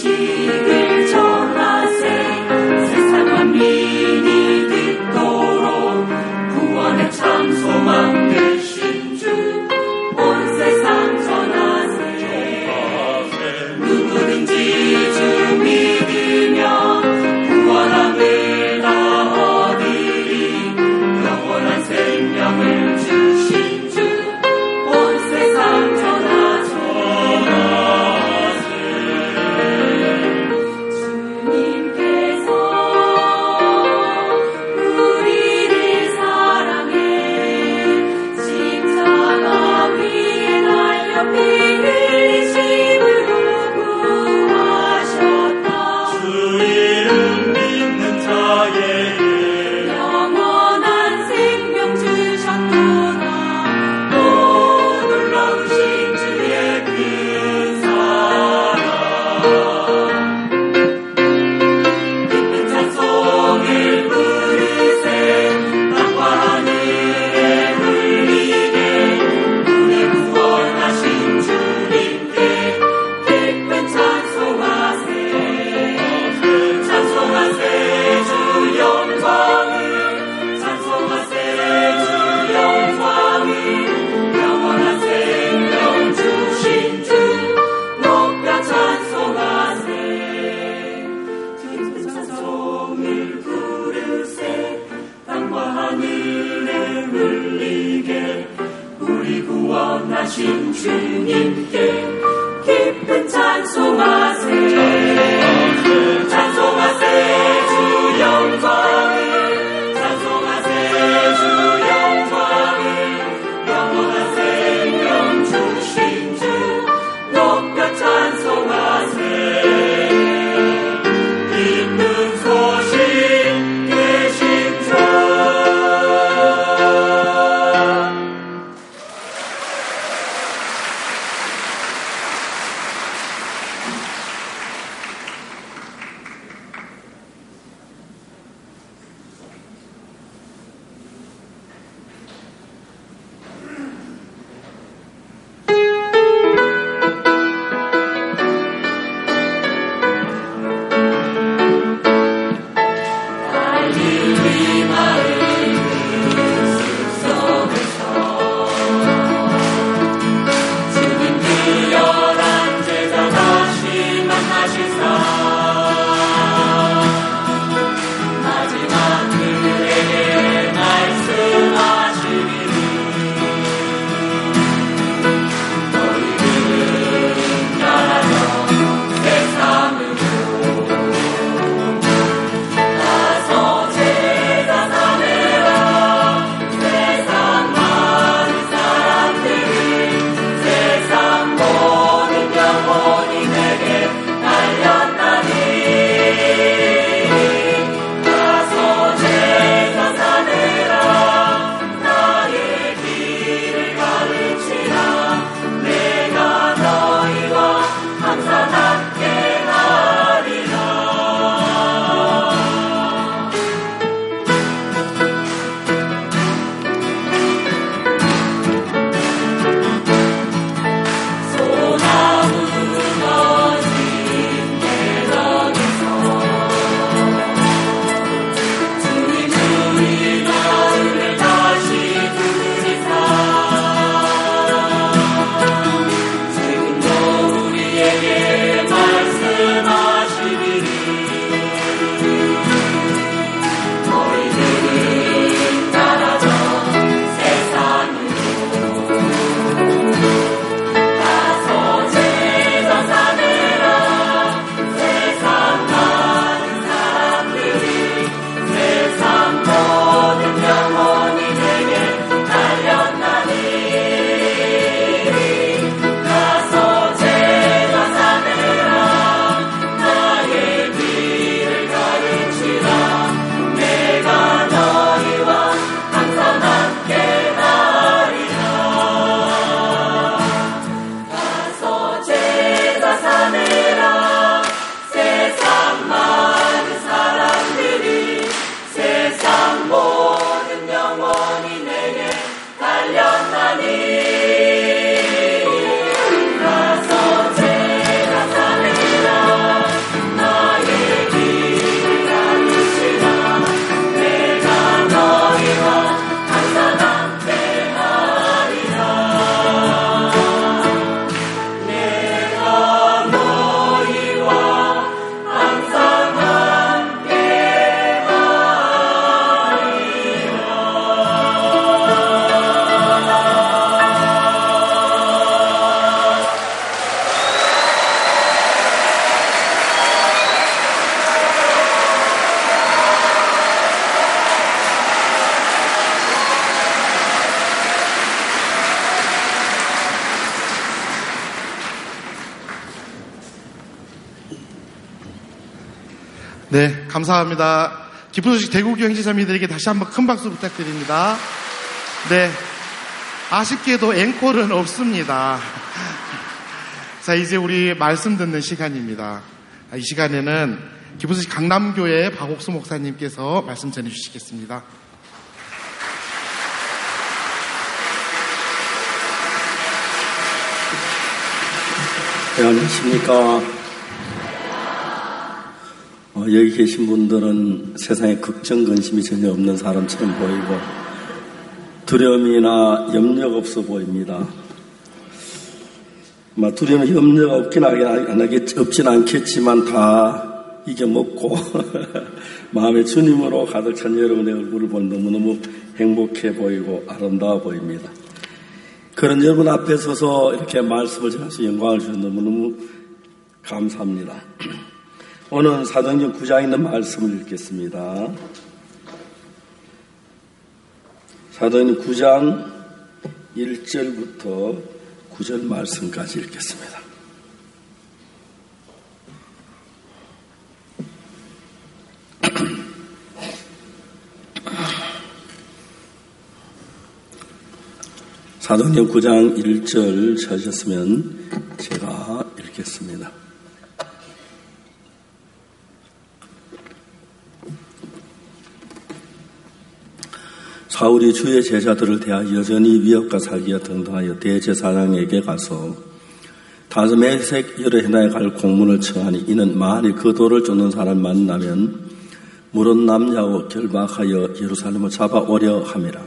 소식을 전하세. 세상 만민이 듣도록 구원의 참 소망 되신 주 온 세상 전하세. 누구든지 주 믿으며 구원함을 다 얻으리. 영원한 생명을 주신 주 온 세상 전하세. 주님께서 우리를 사랑해 십자가 위에 달려 피 흘리심으로 구하셨다. 주 이름 믿는 자에게 영원한 생명 주셨도다. 오 놀라우신 주의 그 사랑. 기쁜 찬송을 부르세. 땅과 하늘에 울리게 우리 구원하신 주님께 기쁜 찬송하세. 찬송하세 주 영광을. 찬송하세 주 영광을. 영원한 생명 주신 주 높여 찬송하세. 기쁜 찬송을 부르세. 땅과 하늘에 울리게 우리 구원하신 주님께 기쁜 찬송하세. 찬송하세 주 영광을. 찬송하세 주 영광을. 영원한 생명 주신 주 높여 찬송하세. 기쁜 소식 되신 주. 네, 감사합니다. 기쁜 소식 대구교 형제자매들에게 다시 한번 큰 박수 부탁드립니다. 네, 아쉽게도 앵콜은 없습니다. 자, 이제 우리 말씀 듣는 시간입니다. 이 시간에는 기쁜 소식 강남교회 박옥수 목사님께서 말씀 전해주시겠습니다. 네, 안녕하십니까. 여기 계신 분들은 세상에 걱정, 근심이 전혀 없는 사람처럼 보이고 두려움이나 염려가 없어 보입니다. 두려움이 염려가 없진 않겠지만 다 이겨먹고 마음의 주님으로 가득 찬 여러분의 얼굴을 보면 너무너무 행복해 보이고 아름다워 보입니다. 그런 여러분 앞에 서서 이렇게 말씀을 전해서 영광을 주셔서 너무너무 감사합니다. 오늘 사도행전 9장에 있는 말씀을 읽겠습니다. 사도행전 9장 1절부터 9절 말씀까지 읽겠습니다. 사도행전 9장 1절 찾으셨으면 제가 읽겠습니다. 사울이 주의 제자들을 대하여 여전히 위협과 살기가 등등하여 대제사장에게 가서 다스메섹 여러 해나에 갈 공문을 청하니 이는 만일 그 도를 쫓는 사람을 만나면 물은 남자와 결박하여 예루살렘을 잡아오려 함이라.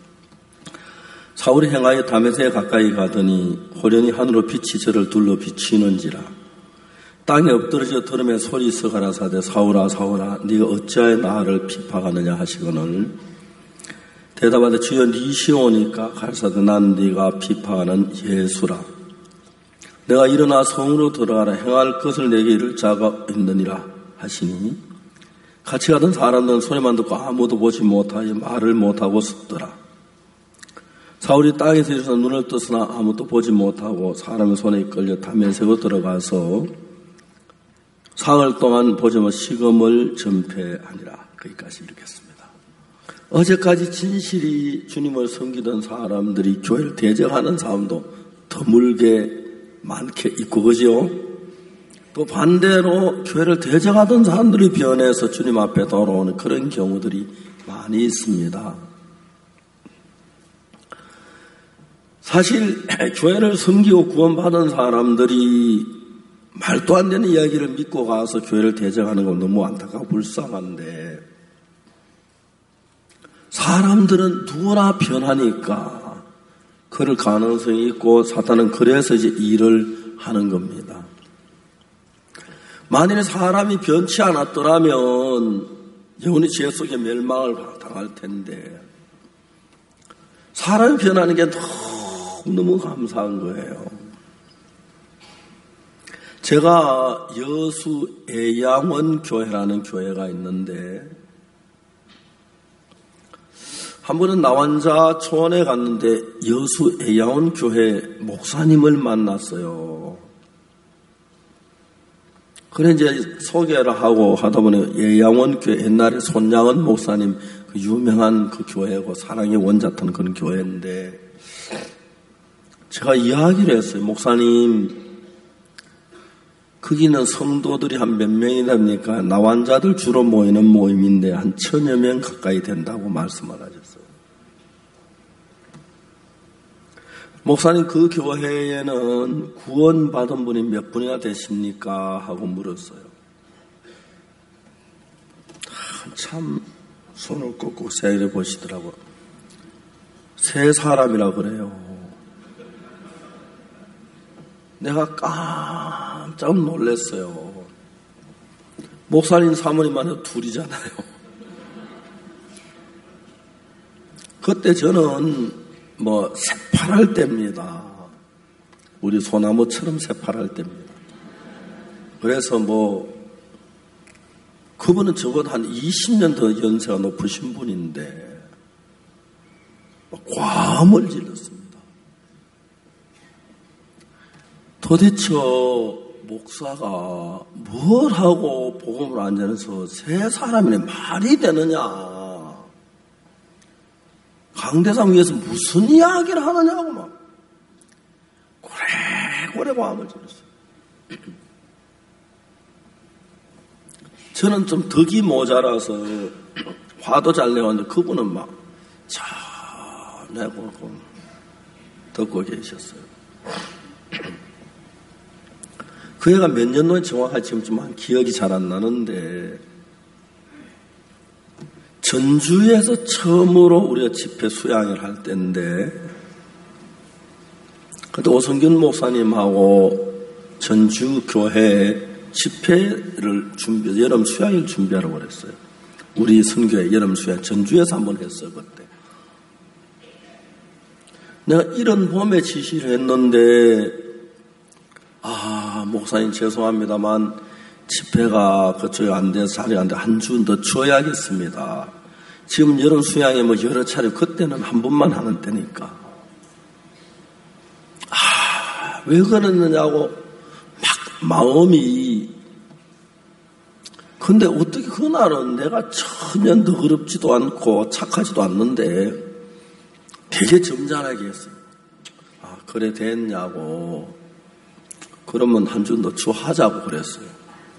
사울이 행하여 다메섹에 가까이 가더니 호련히 하늘로 빛이 저를 둘러 비치는지라. 땅에 엎드러져 들음에 소리서 가라사대 사울아 사울아 네가 어찌하여 나를 비박하느냐 하시거늘 대답하되 주여 니시오니까 가라사대 난 네가 비박하는 예수라. 내가 일어나 성으로 들어가라 행할 것을 내게 이를 자가 있느니라 하시니 같이 가던 사람들은 소리만 듣고 아무도 보지 못하여 말을 못하고 섰더라. 사울이 땅에서 일어서 눈을 떴으나 아무도 보지 못하고 사람의 손에 이끌려 다메섹으로 들어가서 사흘 동안 보지 못 시금을 전폐하니라. 거기까지 읽겠습니다. 어제까지 진실이 주님을 섬기던 사람들이 교회를 대적하는 사람도 드물게 많게 있고 그죠? 또 반대로 교회를 대적하던 사람들이 변해서 주님 앞에 돌아오는 그런 경우들이 많이 있습니다. 사실 교회를 섬기고 구원받은 사람들이 말도 안 되는 이야기를 믿고 가서 교회를 대적하는 건 너무 안타깝고 불쌍한데 사람들은 누구나 변하니까 그럴 가능성이 있고 사탄은 그래서 이제 일을 하는 겁니다. 만일 사람이 변치 않았더라면 영원히 죄 속에 멸망을 당할 텐데 사람이 변하는 게 너무 감사한 거예요. 제가 여수 애양원 교회라는 교회가 있는데 한 번은 나환자 초원에 갔는데 여수 애양원 교회 목사님을 만났어요. 그래 이제 소개를 하고 하다 보니 애양원 교회 옛날에 손양은 목사님 그 유명한 그 교회고 사랑의 원자탄 그런 교회인데 제가 이야기를 했어요. 목사님 거기는 성도들이 한 몇 명이 됩니까? 나환자들 주로 모이는 모임인데 한 1000여 명 가까이 된다고 말씀을 하셨어요. 목사님 그 교회에는 구원받은 분이 몇 분이나 되십니까? 하고 물었어요. 한참 손을 꺾고 세일해 보시더라고요. 3사람이라 그래요. 내가 깜짝 놀랐어요. 목사님 사모님만 해도 2이잖아요. 그때 저는 새파랄 때입니다. 우리 소나무처럼 새파랄 때입니다. 그래서 그분은 적어도 한 20년 더 연세가 높으신 분인데 과음을 질렀습니다. 도대체 목사가 뭘 하고 복음을 안 전해서 세 사람이 말이 되느냐. 강대상 위에서 무슨 이야기를 하느냐고 막 고래고래 마음을 들었어요. 저는 좀 덕이 모자라서 화도 잘 내왔는데 그분은 막 내고 듣고 계셨어요. 그 애가 몇 년도에 정확하게 지금 좀 기억이 잘 안 나는데 전주에서 처음으로 우리가 집회 수양을 할 때인데 그때 오성균 목사님하고 전주 교회에 집회를 여름 수양을 준비하라고 그랬어요. 우리 선교회 여름 수양 전주에서 한번 했어요. 그때 내가 이런 봄에 지시를 했는데 목사님 죄송합니다만 집회가 그쪽에 안 돼서 자리가 안 돼 한 주 더 줘야겠습니다. 지금 여름 수양에 뭐 여러 차례 그때는 한 번만 하는 때니까 왜 그랬느냐고 막 마음이 근데 어떻게 그날은 내가 전혀 너그럽지도 않고 착하지도 않는데 되게 점잖하게 했어요. 그래 됐냐고 그러면 한 주 더 하자고 그랬어요.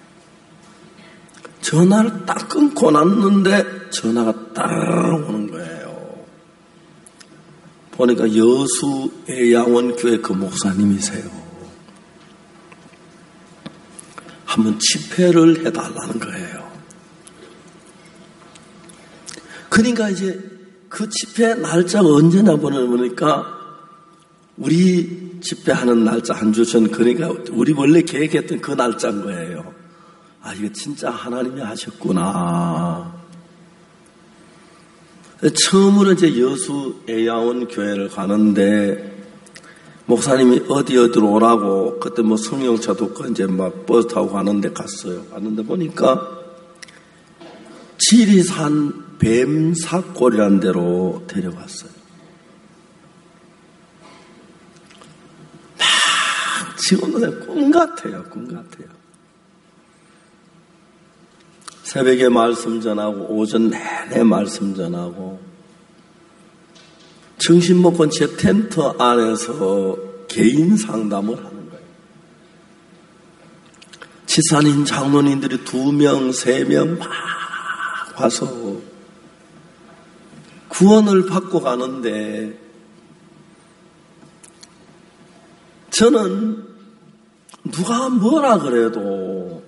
전화를 딱 끊고 났는데 전화가 따르르 오는 거예요. 보니까 여수 애양원교회 그 목사님이세요. 한번 집회를 해달라는 거예요. 그러니까 이제 그 집회 날짜가 언제나 보니까 우리 집회하는 날짜 한 주 전 그러니까 우리 원래 계획했던 그 날짜인 거예요. 이거 진짜 하나님이 하셨구나. 처음으로 이제 여수 애야원 교회를 가는데 목사님이 어디로 오라고 그때 뭐 성령차 듣고 이제 막 버스 타고 가는데 갔어요. 갔는데 보니까 지리산 뱀사골이라는 데로 데려갔어요. 막 지금도 꿈 같아요. 꿈 같아요. 새벽에 말씀 전하고 오전 내내 말씀 전하고 정신 먹고 제 텐트 안에서 개인 상담을 하는 거예요. 지산인 장로님들이 2명, 3명 막 와서 구원을 받고 가는데 저는 누가 뭐라 그래도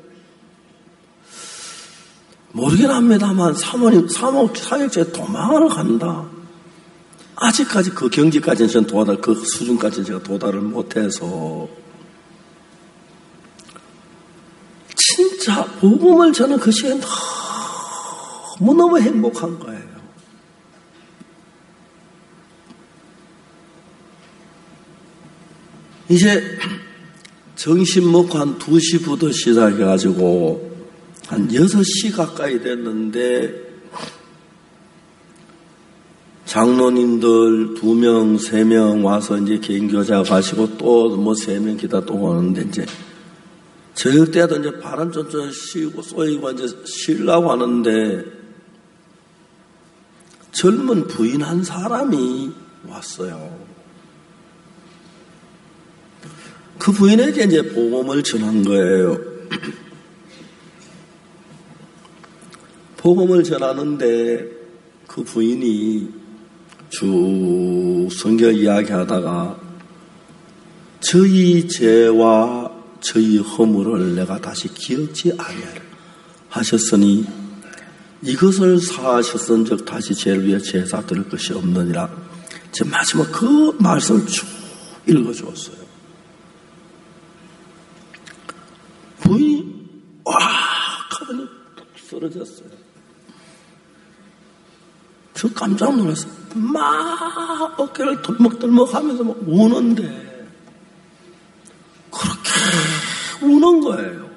모르긴 합니다만 사역자에 도망을 간다. 아직까지 그 경지까지는 저는 그 수준까지는 제가 도달을 못해서 진짜 복음을 저는 그 시간에 너무너무 행복한 거예요. 이제 정신 먹고 한 2시부터 시작해가지고 한 6시 가까이 됐는데 장로님들 2명, 3명 와서 이제 개인교자 가시고 또 뭐 3명 기다 또 오는데 이제 저녁 때도 이제 바람 쫀쫀 쉬고 쏘이고 이제 쉬려고 하는데 젊은 부인 한 사람이 왔어요. 그 부인에게 이제 복음을 전한 거예요. 복음을 전하는데 그 부인이 쭉 성경 이야기하다가 저희 죄와 저희 허물을 내가 다시 기억지 아니하리라 하셨으니 이것을 사하셨은즉 다시 죄를 위해 제사 드릴 것이 없느니라. 제 마지막 그 말씀을 쭉 읽어주었어요. 부인이 와 하더니 툭 쓰러졌어요. 저 깜짝 놀랐어요. 막 어깨를 덜먹덜먹 하면서 막 우는데 그렇게 우는 거예요.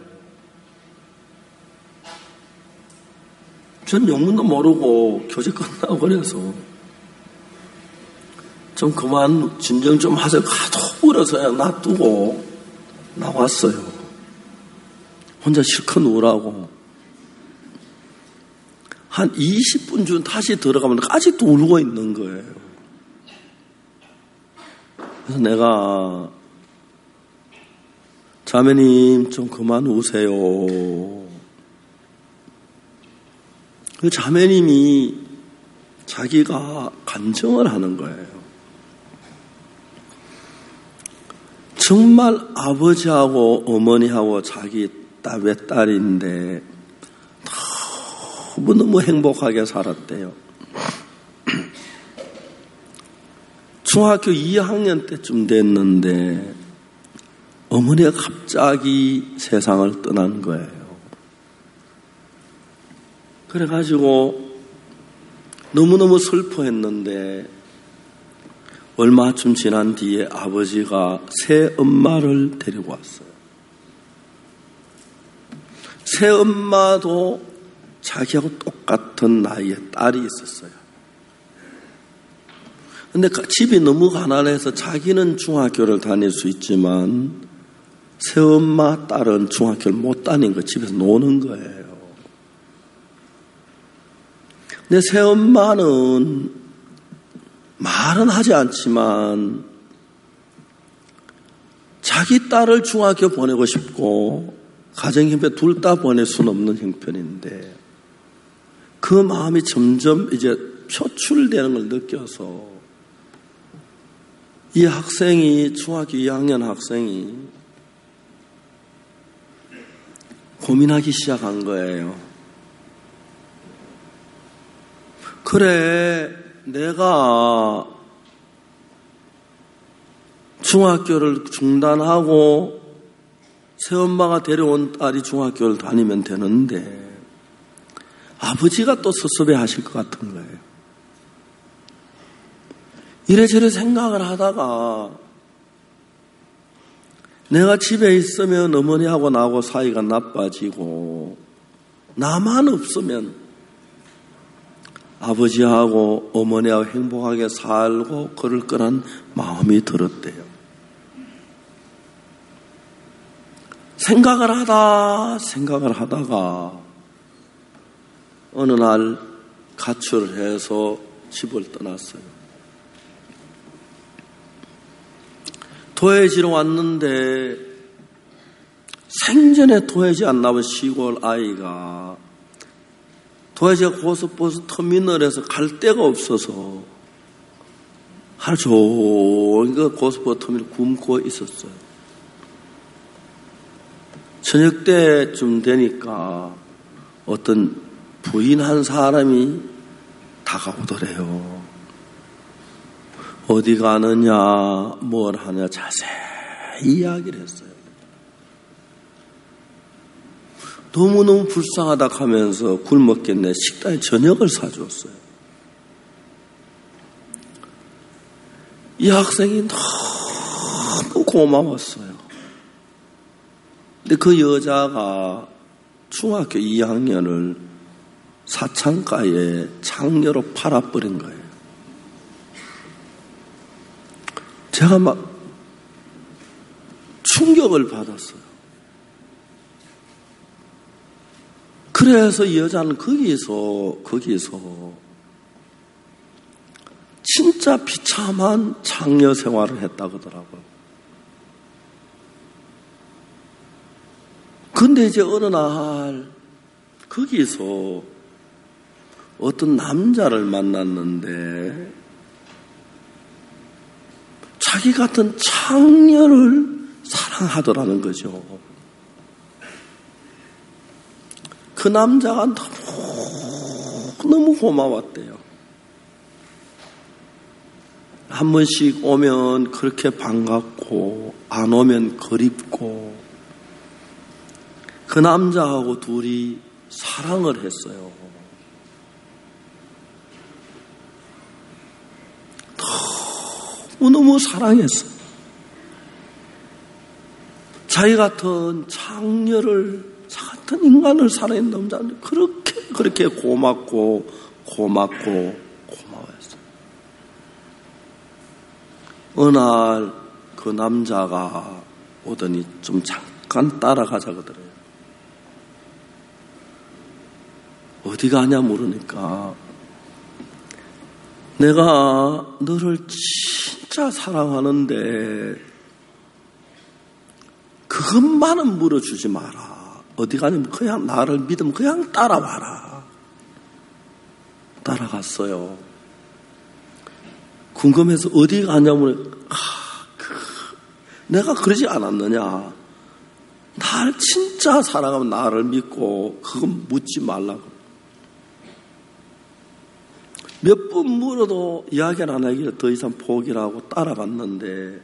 전 영문도 모르고 교제 끝나고 그래서 좀 그만 진정 좀 하세요. 하도 울어서야 놔두고 나왔어요. 혼자 실컷 울라고. 한 20분 전 다시 들어가면 아직도 울고 있는 거예요. 그래서 내가 자매님 좀 그만 우세요. 그 자매님이 자기가 간증을 하는 거예요. 정말 아버지하고 어머니하고 자기 외딸인데 너무 행복하게 살았대요. 중학교 2학년 때쯤 됐는데 어머니가 갑자기 세상을 떠난 거예요. 그래가지고 너무너무 슬퍼했는데 얼마쯤 지난 뒤에 아버지가 새 엄마를 데리고 왔어요. 새 엄마도 자기하고 똑같은 나이에 딸이 있었어요. 근데 집이 너무 가난해서 자기는 중학교를 다닐 수 있지만 새엄마 딸은 중학교를 못 다닌 거 집에서 노는 거예요. 근데 새엄마는 말은 하지 않지만 자기 딸을 중학교 보내고 싶고 가정형편 둘 다 보낼 수는 없는 형편인데 그 마음이 점점 이제 표출되는 걸 느껴서 이 학생이 중학교 2학년 학생이 고민하기 시작한 거예요. 그래, 내가 중학교를 중단하고 새엄마가 데려온 딸이 중학교를 다니면 되는데 아버지가 또 섭섭해 하실 것 같은 거예요. 이래저래 생각을 하다가 내가 집에 있으면 어머니하고 나하고 사이가 나빠지고 나만 없으면 아버지하고 어머니하고 행복하게 살고 그럴 거란 마음이 들었대요. 생각을 하다가 어느 날 가출을 해서 집을 떠났어요. 도해지로 왔는데 생전에 도해지 안 나온 시골 아이가 도해지 고속버스 터미널에서 갈 데가 없어서 하루 종일 고속버스 터미널 굶고 있었어요. 저녁 때쯤 되니까 어떤 부인 한 사람이 다가오더래요. 어디 가느냐, 뭘 하느냐 자세히 이야기를 했어요. 너무너무 불쌍하다 하면서 굶었겠네. 식당에 저녁을 사줬어요. 이 학생이 너무 고마웠어요. 근데 그 여자가 중학교 2학년을 사창가에 장녀로 팔아버린 거예요. 제가 막 충격을 받았어요. 그래서 이 여자는 거기서 진짜 비참한 장녀 생활을 했다고 하더라고요. 근데 이제 어느 날 거기서 어떤 남자를 만났는데 자기 같은 장녀를 사랑하더라는 거죠. 그 남자가 너무 고마웠대요. 한 번씩 오면 그렇게 반갑고 안 오면 그립고 그 남자하고 둘이 사랑을 했어요. 너무 사랑했어요. 자기 같은 장녀를, 자 같은 인간을 사랑했는 남자는 그렇게 고맙고 고마워했어요. 어느 날 그 남자가 오더니 좀 잠깐 따라가자 그러더래요. 어디 가냐 물으니까 내가 너를 진짜 사랑하는데 그것만은 물어주지 마라. 어디 가냐면 그냥 나를 믿으면 그냥 따라와라. 따라갔어요. 궁금해서 어디 가냐면 내가 그러지 않았느냐. 나를 진짜 사랑하면 나를 믿고 그건 묻지 말라고. 몇 번 물어도 이야기를 안 하길래 더 이상 포기를 하고 따라갔는데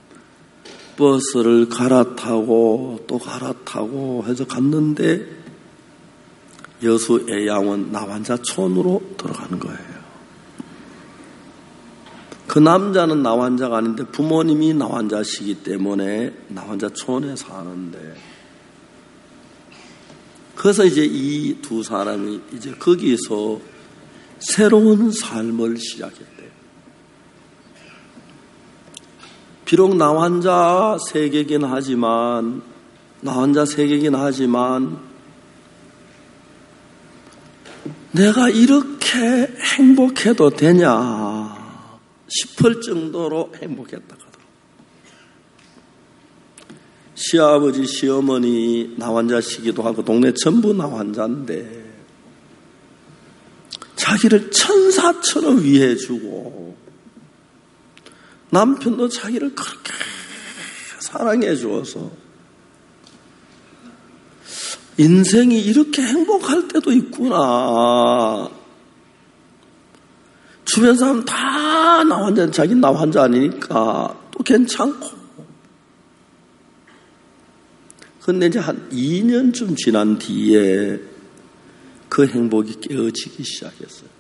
버스를 갈아타고 또 갈아타고 해서 갔는데 여수 애양원 나환자촌으로 들어가는 거예요. 그 남자는 나환자가 아닌데 부모님이 나환자시기 때문에 나환자촌에 사는데 그래서 이제 이 두 사람이 이제 거기서 새로운 삶을 시작했대요. 비록 나환자 세계긴 하지만 내가 이렇게 행복해도 되냐 싶을 정도로 행복했다 하더라고요. 시아버지, 시어머니 나환자시기도 하고 동네 전부 나환자인데 자기를 천사처럼 위해주고 남편도 자기를 그렇게 사랑해 주어서 인생이 이렇게 행복할 때도 있구나. 주변 사람 다 나환자, 자기는 나환자 아니니까 또 괜찮고. 근데 이제 한 2년쯤 지난 뒤에 그 행복이 깨어지기 시작했어요.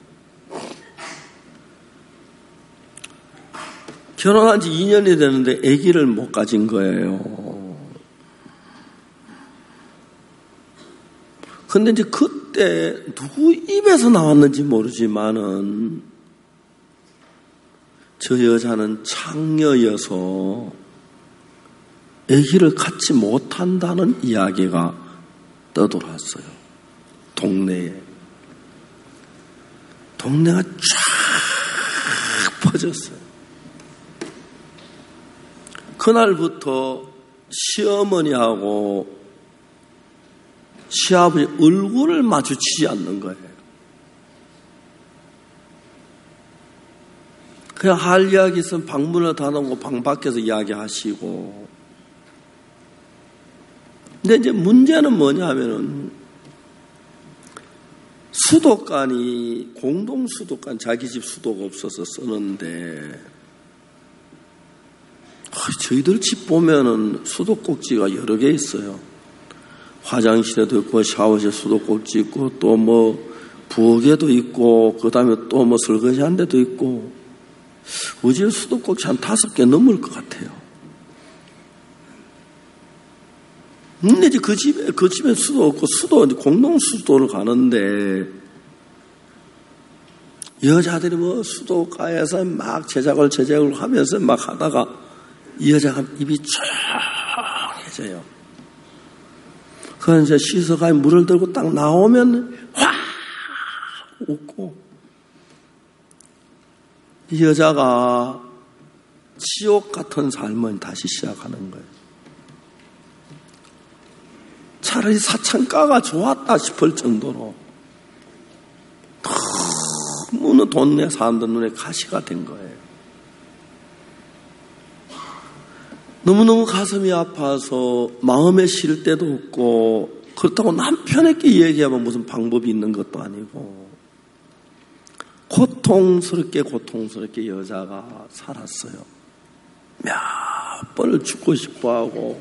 결혼한 지 2년이 되는데 아기를 못 가진 거예요. 근데 이제 그때 누구 입에서 나왔는지 모르지만은 저 여자는 창녀여서 아기를 갖지 못한다는 이야기가 떠돌았어요. 동네가 쫙 퍼졌어요. 그날부터 시어머니하고 시아버지 얼굴을 마주치지 않는 거예요. 그냥 할 이야기 있으면 방문을 닫아놓고 방 밖에서 이야기하시고. 근데 이제 문제는 뭐냐면은 수도관이 공동 수도관 자기 집 수도가 없어서 쓰는데 저희들 집 보면은 수도꼭지가 여러 개 있어요. 화장실에도 있고 샤워실 수도꼭지 있고 또 뭐 부엌에도 있고 그다음에 또 뭐 설거지한 데도 있고 우리 집 수도꼭지 한 5개 넘을 것 같아요. 근데 이제 그 집에 수도 없고 공동 수도를 가는데 여자들이 뭐 수도가에서 막 제작을 하면서 막 하다가 이 여자가 입이 조용해져요. 그래서 이제 씻어가 물을 들고 딱 나오면 확 웃고 이 여자가 지옥 같은 삶을 다시 시작하는 거예요. 차라리 사창가가 좋았다 싶을 정도로 너무 동네 사람들 눈에 가시가 된 거예요. 너무너무 가슴이 아파서 마음에 쉴 때도 없고 그렇다고 남편에게 얘기하면 무슨 방법이 있는 것도 아니고 고통스럽게 여자가 살았어요. 몇 번을 죽고 싶어하고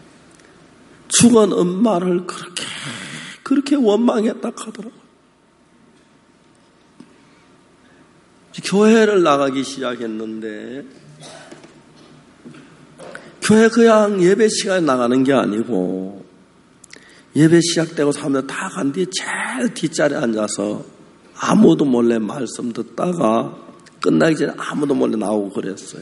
죽은 엄마를 그렇게 원망했다 하더라고요. 교회를 나가기 시작했는데 교회 그냥 예배 시간에 나가는 게 아니고 예배 시작되고 사람들 다 간 뒤에 제일 뒷자리에 앉아서 아무도 몰래 말씀 듣다가 끝나기 전에 아무도 몰래 나오고 그랬어요.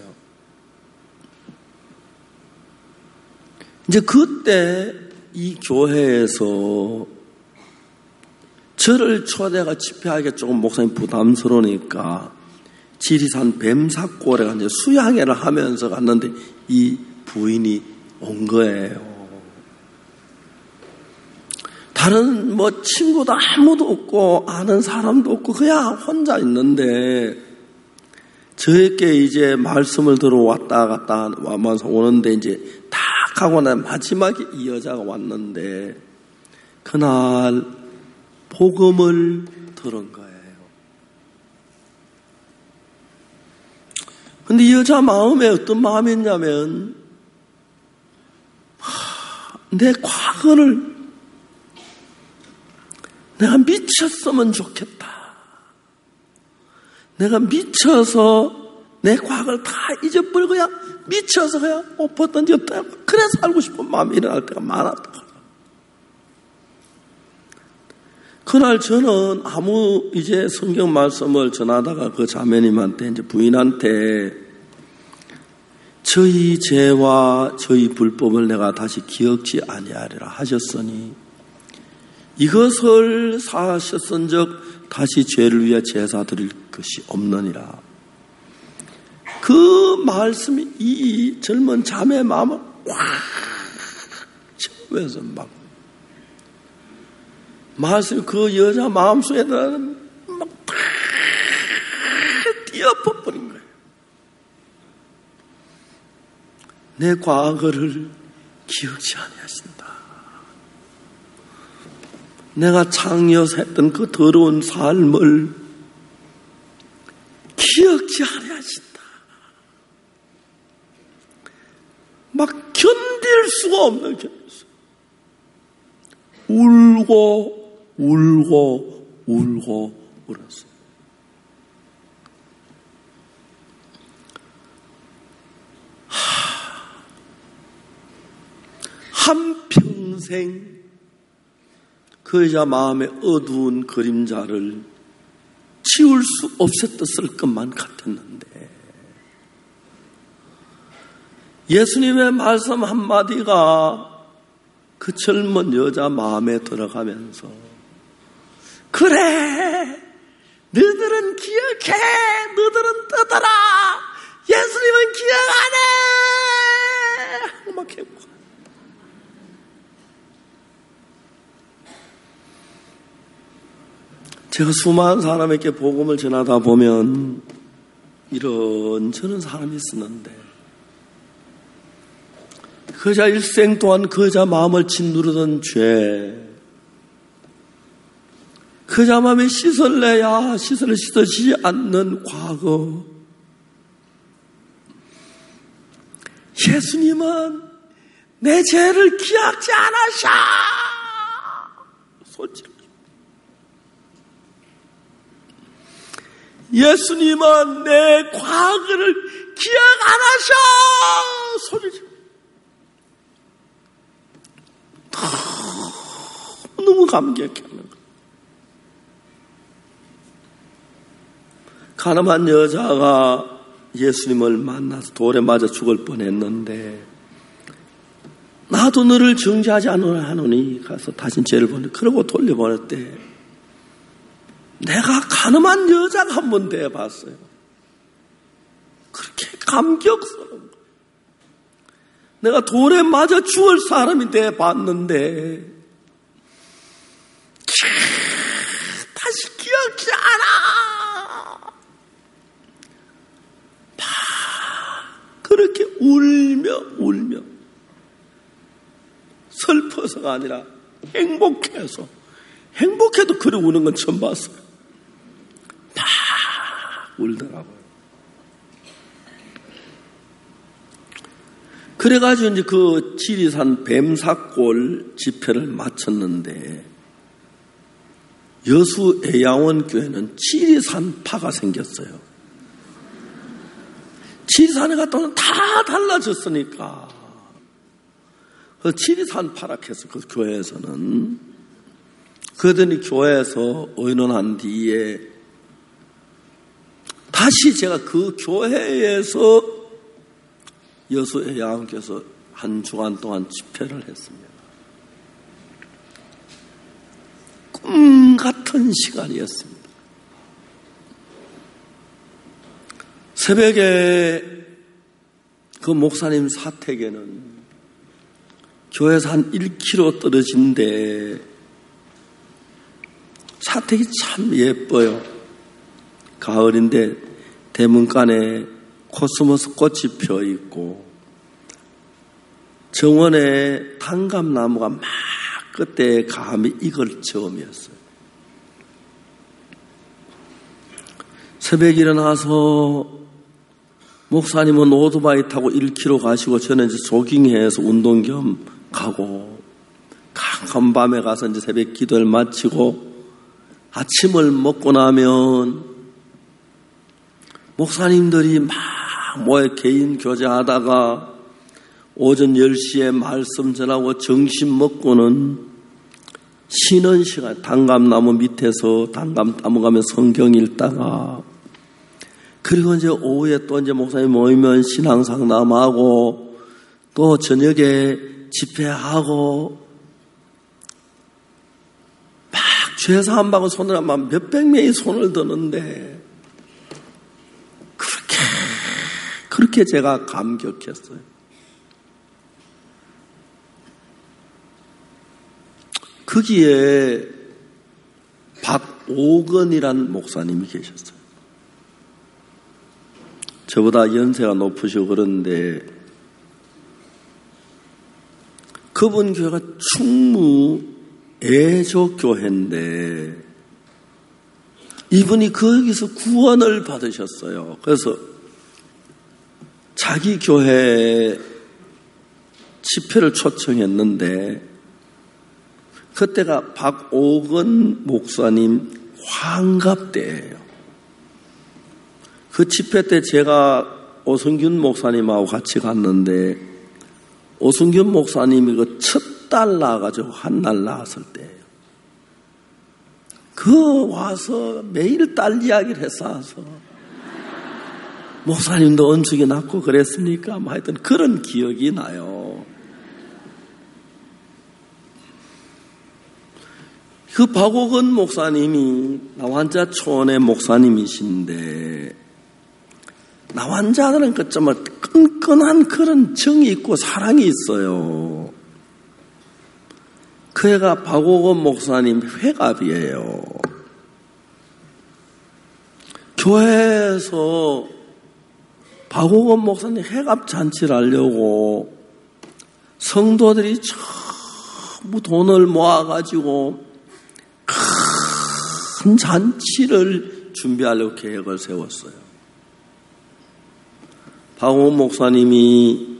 이제 그때 이 교회에서 저를 초대가 집회하기가 조금 목사님 부담스러우니까 지리산 뱀사골에 이제 수양회를 하면서 갔는데 이 부인이 온 거예요. 다른 친구도 아무도 없고 아는 사람도 없고 그냥 혼자 있는데 저에게 이제 말씀을 들어 왔다 갔다 와서 오는데 이제 다 가고 난 마지막에 이 여자가 왔는데 그날 복음을 들은 거예요. 근데 이 여자 마음에 어떤 마음이 있냐면 내 과거를 내가 미쳤으면 좋겠다. 내가 미쳐서 내 과거를 다 잊어버리고 그냥 미쳐서 그냥 옷 던졌다. 그래 살고 싶은 마음이 일어날 때가 많았다. 그날 저는 아무 이제 성경 말씀을 전하다가 그 자매님한테 이제 부인한테 저희 죄와 저희 불법을 내가 다시 기억지 아니하리라 하셨으니 이것을 사하셨은즉 다시 죄를 위해 제사 드릴 것이 없느니라. 그 말씀이 이 젊은 자매의 마음을 꽉 채워서 막 말씀이 그 여자 마음속에 막 다 뛰어버린 거예요. 내 과거를 기억지 아니하신다. 내가 창녀서 했던 그 더러운 삶을 기억지 아니하신다. 막 견딜 수가 없는 견딜. 울고 울었어요. 한평생 그 여자 마음의 어두운 그림자를 지울 수 없었을 것만 같았는데 예수님의 말씀 한마디가 그 젊은 여자 마음에 들어가면서 그래 너희들은 기억해 너희들은 떠들어 예수님은 기억 안 해 막 해보고 제가 수많은 사람에게 복음을 전하다 보면 이런저런 사람이 있었는데 그 여자 일생 동안 그 여자 마음을 짓누르던 죄 그 여자 마음에 씻을래야 씻어지지 않는 과거 예수님은 내 죄를 기억지 않으셔 솔직히 예수님은 내 과거를 기억 안 하셔 소리죠. 너무 감격해하는 거예요. 가늠한 여자가 예수님을 만나서 돌에 맞아 죽을 뻔했는데 나도 너를 정죄하지 않으라 하노니 가서 다신 죄를 보내 그러고 돌려보냈대. 내가 가늠한 여자가 한 번 돼봤어요. 그렇게 감격스러운 거예요. 내가 돌에 맞아 죽을 사람이 돼봤는데 다시 기억지 않아. 그렇게 울며 슬퍼서가 아니라 행복해도 그래 우는 건 처음 봤어요. 다 울더라고요. 그래가지고 이제 그 지리산 뱀사골 집회를 마쳤는데 여수 애양원 교회는 지리산파가 생겼어요. 지리산에 갔다 오면 다 달라졌으니까. 그 지리산파라 해서 그 교회에서는 그들이 교회에서 의논한 뒤에 다시 제가 그 교회에서 여수 애양원교에서 한 주간 동안 집회를 했습니다. 꿈 같은 시간이었습니다. 새벽에 그 목사님 사택에는 교회에서 한 1km 떨어진데 사택이 참 예뻐요. 가을인데 대문간에 코스모스 꽃이 펴 있고 정원에 단감나무가 막 그때 감히 익을 즈음이었어요. 새벽에 일어나서 목사님은 오토바이 타고 1km 가시고 저는 이제 조깅해서 운동 겸 가고 캄캄한 밤에 가서 이제 새벽 기도를 마치고 아침을 먹고 나면 목사님들이 막 모여 개인 교제하다가 오전 10시에 말씀 전하고 점심 먹고는 쉬는 시간, 단감나무 밑에서 단감나무 가면 성경 읽다가 그리고 이제 오후에 또 이제 목사님 모이면 신앙상담하고 또 저녁에 집회하고 막 죄사함하고 손을 하면 몇백 명이 손을 드는데 그렇게 제가 감격했어요. 거기에 박오건이라는 목사님이 계셨어요. 저보다 연세가 높으시고 그런데 그분 교회가 충무 애조교회인데 이분이 거기서 구원을 받으셨어요. 그래서 자기 교회 집회를 초청했는데 그때가 박오건 목사님 환갑 때예요. 그 집회 때 제가 오승균 목사님하고 같이 갔는데 오승균 목사님이 그 첫 딸 낳아가지고 한 날 낳았을 때예요. 그 와서 매일 딸 이야기를 했어서 목사님도 언축이 낳고 그랬습니까? 뭐 하여튼 그런 기억이 나요. 그 박오건 목사님이 나환자촌의 목사님이신데 나환자들은 그 정말 끈끈한 그런 정이 있고 사랑이 있어요. 그 애가 박오건 목사님 회갑이에요. 교회에서 박오건 목사님 회갑 잔치를 하려고 성도들이 전부 돈을 모아가지고 큰 잔치를 준비하려고 계획을 세웠어요. 박오건 목사님이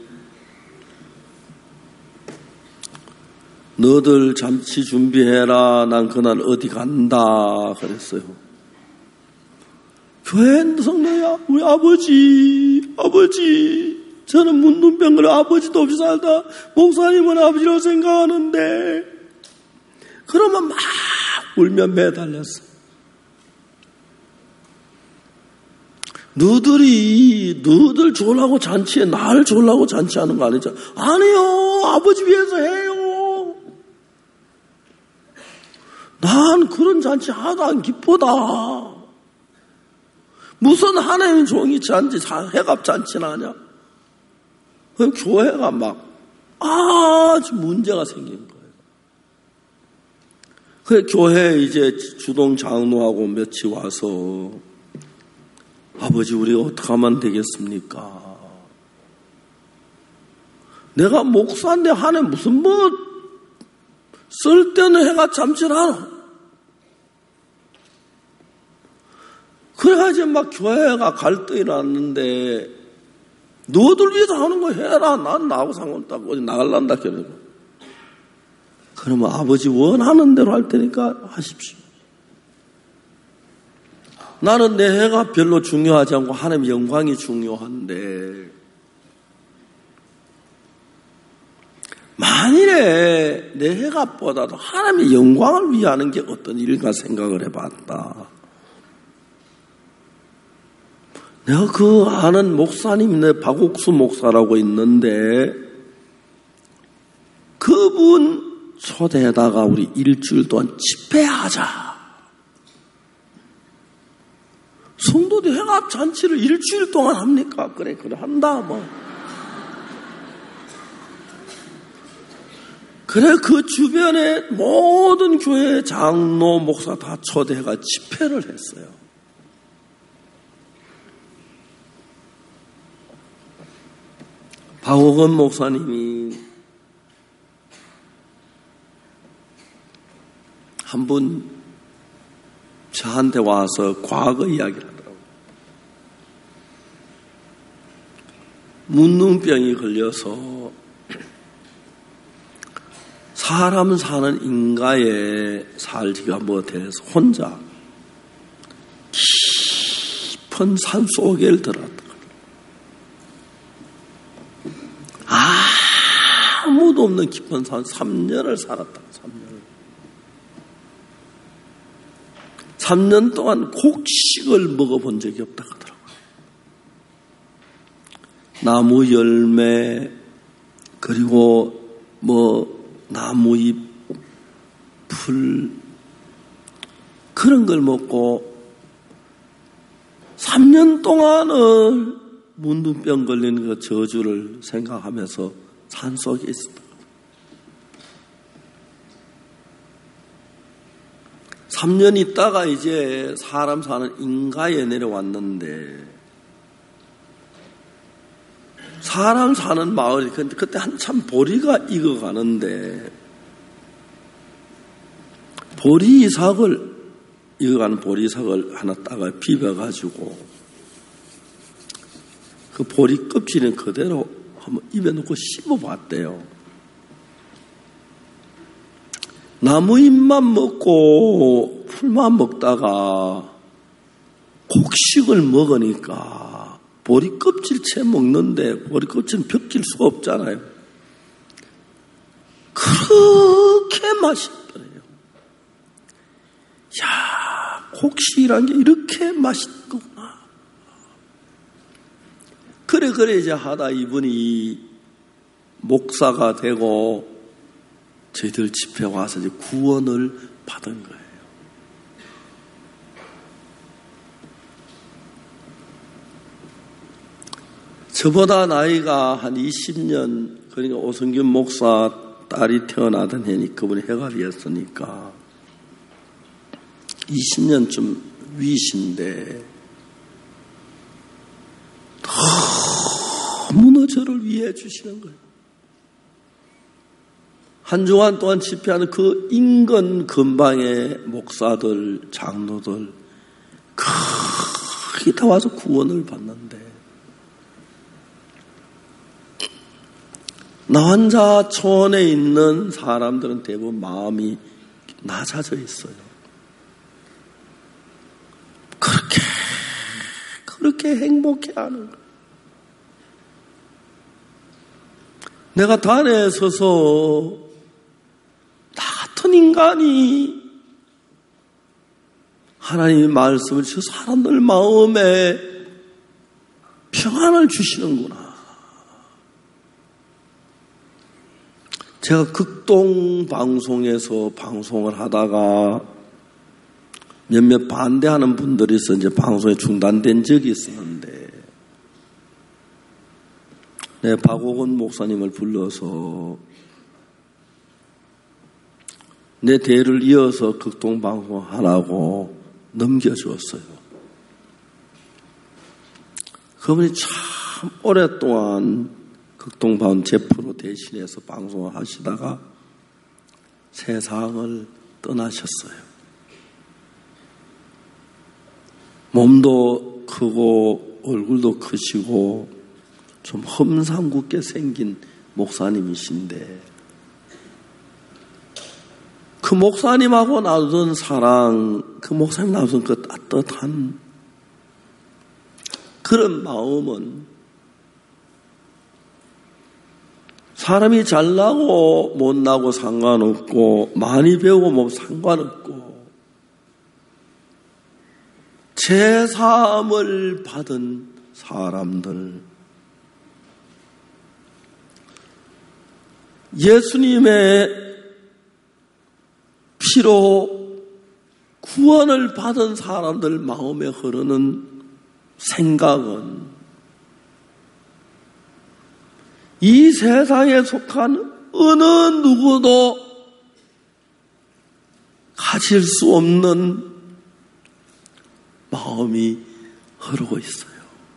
너들 잔치 준비해라. 난 그날 어디 간다. 그랬어요. 교회 성도야, 우리 아버지, 저는 문둥병으로 아버지도 없이 살다 목사님은 아버지라고 생각하는데, 그러면 막 울며 매달렸어. 너들 좋으려고 잔치에 나를 좋으려고 잔치하는 거 아니죠? 아니요, 아버지 위해서 해요. 난 그런 잔치 하나도 안 기쁘다. 무슨 하나님 종이 잔치, 회갑 잔치나 하냐? 그럼 교회가 막 아주 문제가 생긴 거예요. 그 교회에 이제 주동 장로하고 며칠 와서 아버지 우리가 어떻게 하면 되겠습니까? 내가 목사인데 하네 무슨 쓸데없는 회가 잠시나. 그래가지고 막 교회가 갈등이 났는데 너들 위해서 하는 거 해라. 난 나하고 상관없다고 어디 나갈란다 그러고. 그러면 아버지 원하는 대로 할 테니까 하십시오. 나는 내 해가 별로 중요하지 않고 하나님의 영광이 중요한데 만일에 내 해갑보다도 하나님의 영광을 위하는 게 어떤 일인가 생각을 해봤다. 내가 그 아는 목사님이 내 박옥수 목사라고 있는데 그분 초대에다가 우리 일주일 동안 집회하자 무슨 회합잔치를 일주일 동안 합니까? 그래 한다 뭐. 그래 그 주변에 모든 교회 장로 목사 다 초대해가 집회를 했어요. 박옥원 목사님이 한 번 저한테 와서 과거 이야기를 하더라고요. 문둥병이 걸려서 사람 사는 인가에 살기가 못해서 혼자 깊은 산 속에 들어갔다. 아무도 없는 깊은 산 3년을 살았다. 3년 동안 곡식을 먹어본 적이 없다 하더라고요. 나무 열매 그리고 나무 잎, 풀 그런 걸 먹고 3년 동안을 문둥병 걸리는 그 저주를 생각하면서 산속에 있었다. 3년 있다가 이제 사람 사는 인가에 내려왔는데 사람 사는 마을이 그때 한참 보리가 익어가는데 익어가는 보리삭을 하나 따가 비벼가지고 그 보리 껍질은 그대로 한번 입에 넣고 씹어봤대요. 나무 잎만 먹고 풀만 먹다가 곡식을 먹으니까 보리 껍질채 먹는데 보리 껍질은 벗길 수가 없잖아요. 그렇게 맛있더래요. 야, 곡식이란 게 이렇게 맛있구나. 그래 이제 하다 이분이 목사가 되고 저희들 집회 와서 이제 구원을 받은 거예요. 저보다 나이가 한 20년, 그러니까 오성균 목사 딸이 태어나던 해니 그분이 해갈이었으니까 20년쯤 위신데 너무나 저를 위해 주시는 거예요. 한 주간 동안 집회하는 그 인근 근방의 목사들, 장로들 거의 다 와서 구원을 받는데 나 혼자 초원에 있는 사람들은 대부분 마음이 낮아져 있어요. 그렇게 행복해하는 거예요. 내가 단에 서서 나 같은 인간이 하나님의 말씀을 저 사람들 마음에 평안을 주시는구나. 제가 극동 방송에서 방송을 하다가 몇몇 반대하는 분들이 있어 이제 방송이 중단된 적이 있었는데, 박옥원 목사님을 불러서 내 대를 이어서 극동 방송 하라고 넘겨주었어요. 그분이 참 오랫동안 극동방송 제프로 대신해서 방송을 하시다가 세상을 떠나셨어요. 몸도 크고 얼굴도 크시고 좀 험상궂게 생긴 목사님이신데 그 목사님하고 나누던 사랑, 그 목사님 나누던 그 따뜻한 그런 마음은 사람이 잘나고 못나고 상관없고 많이 배우고 뭐 상관없고 제사함을 받은 사람들, 예수님의 피로 구원을 받은 사람들 마음에 흐르는 생각은 이 세상에 속한 어느 누구도 가질 수 없는 마음이 흐르고 있어요.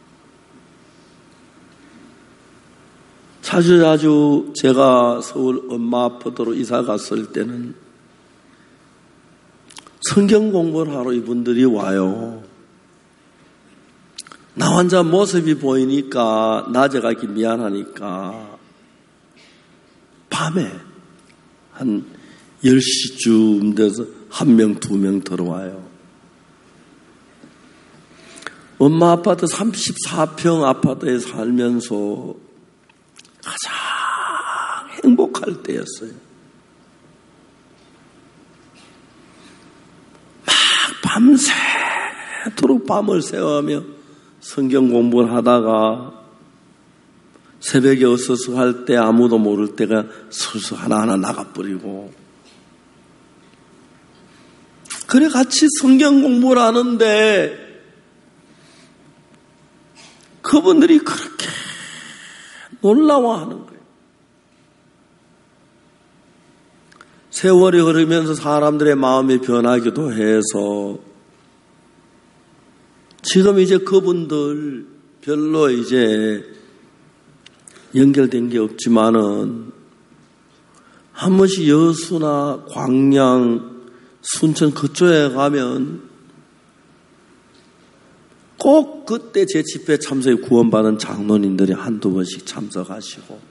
자주 제가 서울 엄마 아파트로 이사 갔을 때는 성경 공부를 하러 이분들이 와요. 나 혼자 모습이 보이니까 낮에 가기 미안하니까 밤에 한 10시쯤 돼서 1명, 2명 들어와요. 엄마 아파트 34평 아파트에 살면서 가장 행복할 때였어요. 막 밤새도록 밤을 새워하며 성경 공부를 하다가 새벽에 어서서 할 때 아무도 모를 때가 슬슬 하나하나 나가버리고, 그래 같이 성경 공부를 하는데 그분들이 그렇게 놀라워하는 거예요. 세월이 흐르면서 사람들의 마음이 변하기도 해서 지금 이제 그분들 별로 이제 연결된 게 없지만은 한 번씩 여수나 광양, 순천 그쪽에 가면 꼭 그때 제 집회 참석에 구원받은 장로님들이 한두 번씩 참석하시고,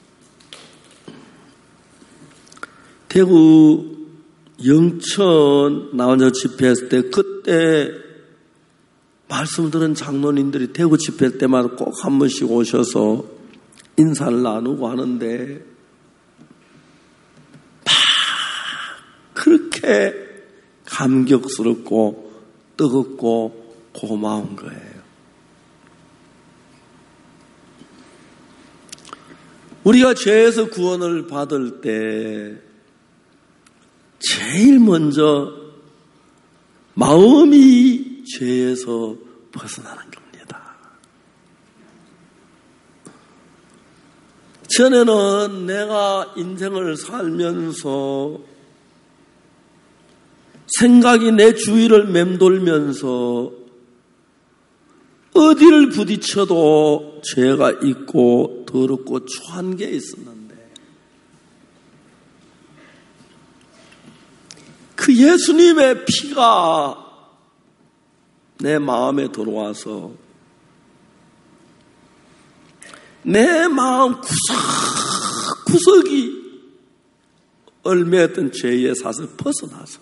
대구 영천 나 혼자 집회했을 때 그때 말씀 들은 장로님들이 대구 집회 때마다 꼭 한 번씩 오셔서 인사를 나누고 하는데 막 그렇게 감격스럽고 뜨겁고 고마운 거예요. 우리가 죄에서 구원을 받을 때 제일 먼저 마음이 죄에서 벗어나는 겁니다. 전에는 내가 인생을 살면서 생각이 내 주위를 맴돌면서 어디를 부딪혀도 죄가 있고 더럽고 추한 게 있었는데, 그 예수님의 피가 내 마음에 들어와서 내 마음 구석구석이 얽매였던 죄의 사슬 벗어나서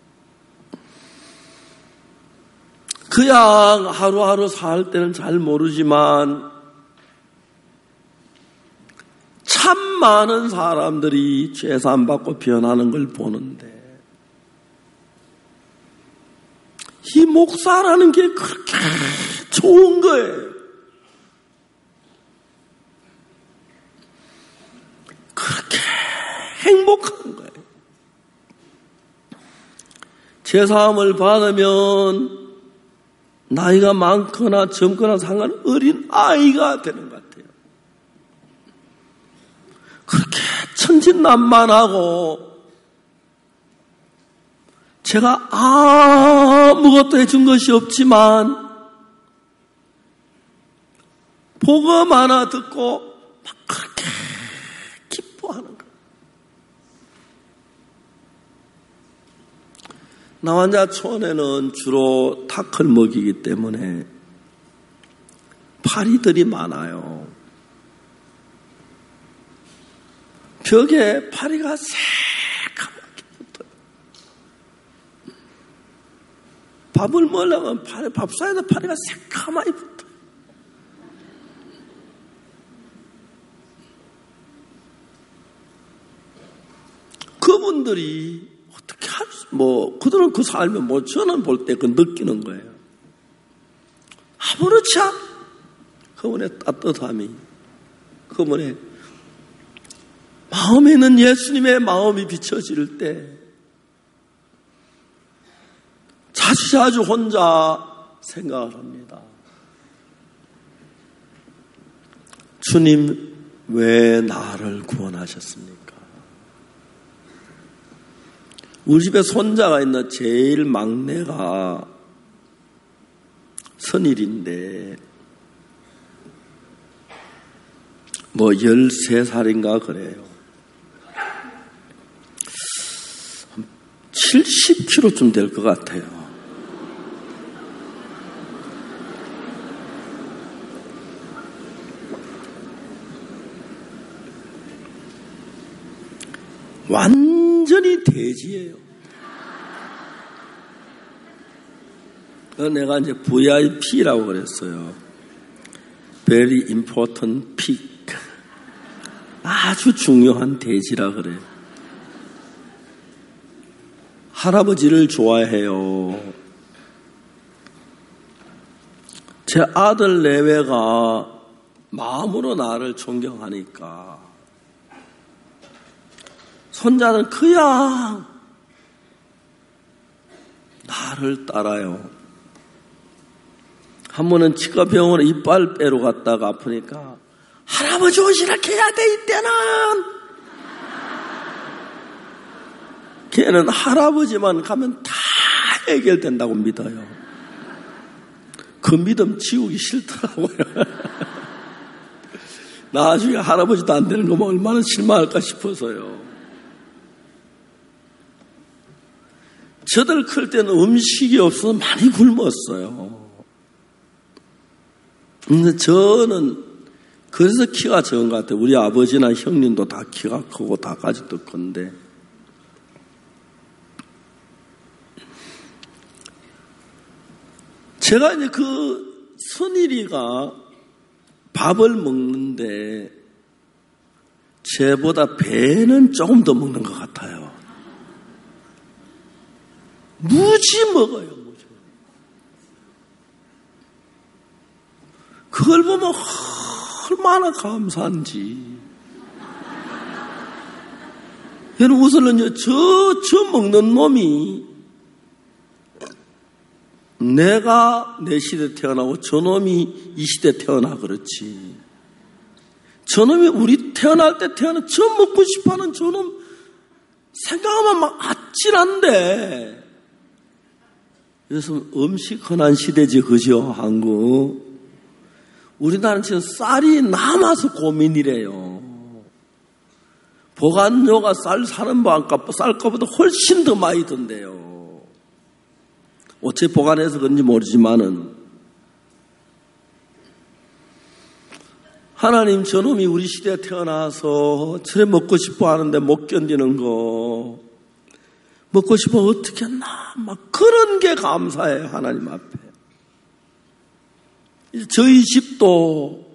그냥 하루하루 살 때는 잘 모르지만 참 많은 사람들이 죄사함받고 변하는 걸 보는데, 이 목사라는 게 그렇게 좋은 거예요. 그렇게 행복한 거예요. 죄사함을 받으면 나이가 많거나 젊거나 상관 어린 아이가 되는 것 같아요. 그렇게 천진난만하고 제가 아무것도 해준 것이 없지만 복음 하나 듣고 막 그렇게 기뻐하는 거예요. 나 혼자 촌에는 주로 닭을 먹이기 때문에 파리들이 많아요. 벽에 파리가 새까맣게 붙어요. 밥을 먹으려면 밥 사이에다 파리가 새까맣게 붙어요. 그분들이 어떻게 그들은 그 삶을 저는 볼 때 그 느끼는 거예요. 아무렇지 않 그분의 따뜻함이, 그분의 마음에 있는 예수님의 마음이 비춰질 때 자주 혼자 생각을 합니다. 주님 왜 나를 구원하셨습니까? 우리 집에 손자가 있는 제일 막내가 선일인데 13살인가 그래요. 70kg쯤 될 것 같아요. 완전히 돼지예요. 내가 이제 VIP라고 그랬어요. Very important pig. 아주 중요한 돼지라 그래요. 할아버지를 좋아해요. 제 아들 내외가 마음으로 나를 존경하니까 손자는 그냥 나를 따라요. 한 번은 치과병원에 이빨 빼러 갔다가 아프니까 할아버지 오시라 해야 돼 이때는. 걔는 할아버지만 가면 다 해결된다고 믿어요. 그 믿음 지우기 싫더라고요. 나중에 할아버지도 안 되는 거면 얼마나 실망할까 싶어서요. 저들 클 때는 음식이 없어서 많이 굶었어요. 근데 저는 그래서 키가 적은 것 같아요. 우리 아버지나 형님도 다 키가 크고 다 가지도 큰데. 제가 이제 그 선일이가 밥을 먹는데 쟤보다 배는 조금 더 먹는 것 같아요. 무지 먹어요, 무지. 그걸 보면 얼마나 감사한지. 여러분, 우선은요, 저 먹는 놈이 내가 내 시대에 태어나고 저놈이 이 시대에 태어나 그렇지. 저놈이 우리 태어날 때 태어나 저 먹고 싶어하는 저놈 생각하면 막 아찔한데. 그래서 음식 흔한 시대지, 그죠? 한국. 우리나라는 지금 쌀이 남아서 고민이래요. 보관료가 쌀 사는 쌀값보다 훨씬 더 많이 든대요. 어째 보관해서 그런지 모르지만은 하나님, 저놈이 우리 시대에 태어나서 저래 먹고 싶어 하는데 못 견디는 거 먹고 싶어 어떻게 했나 막 그런 게 감사해요, 하나님 앞에. 저희 집도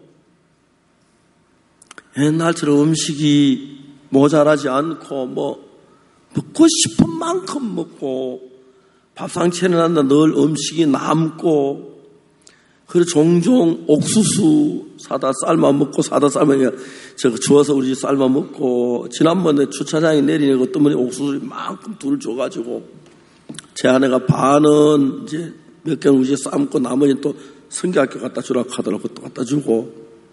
옛날처럼 음식이 모자라지 않고 먹고 싶은 만큼 먹고 밥상 차려놨는데 늘 음식이 남고, 그리고 종종 옥수수 사다 삶아 먹고 사다 삶아 주워서 우리 집 삶아 먹고, 지난번에 주차장에 내리는 것 때문에 옥수수 만큼 둘 줘가지고 제 아내가 반은 이제 몇 개는 우리 집 삶고 나머지는 또 성경학교 갖다 주라고 하더라고 또 갖다 주고.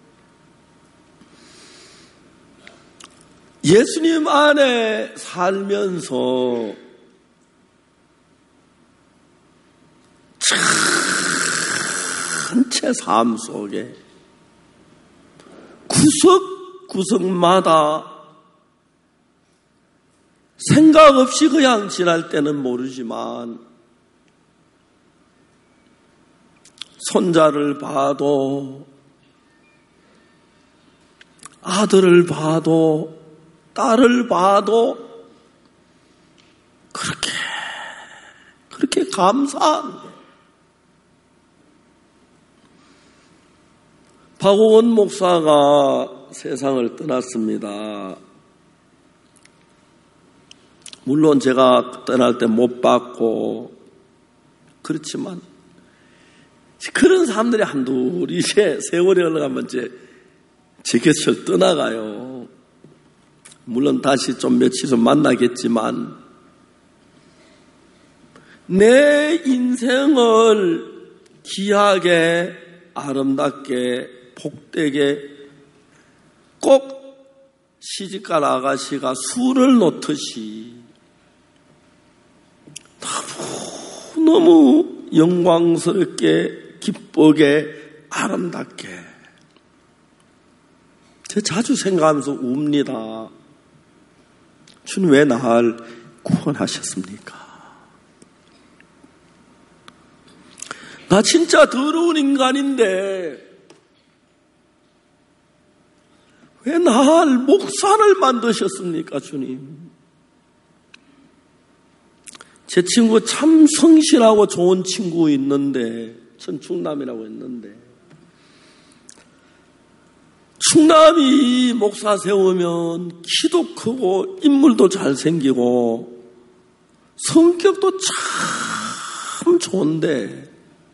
예수님 안에 살면서 전체 삶 속에 구석구석마다 생각 없이 그냥 지날 때는 모르지만 손자를 봐도 아들을 봐도 딸을 봐도 그렇게 감사한 박옥원 목사가 세상을 떠났습니다. 물론 제가 떠날 때 못 봤고 그렇지만 그런 사람들이 한둘이 이제 세월이 흘러가면 제 곁을 떠나가요. 물론 다시 좀 며칠은 만나겠지만 내 인생을 귀하게 아름답게 복되게 꼭 시집간 아가씨가 술을 놓듯이 너무 영광스럽게 기쁘게 아름답게 제가 자주 생각하면서 웁니다. 주님 왜 나를 구원하셨습니까? 나 진짜 더러운 인간인데 왜 나를 목사를 만드셨습니까, 주님? 제 친구 참 성실하고 좋은 친구 있는데, 전 충남이라고 했는데, 충남이 목사 세우면 키도 크고 인물도 잘생기고 성격도 참 좋은데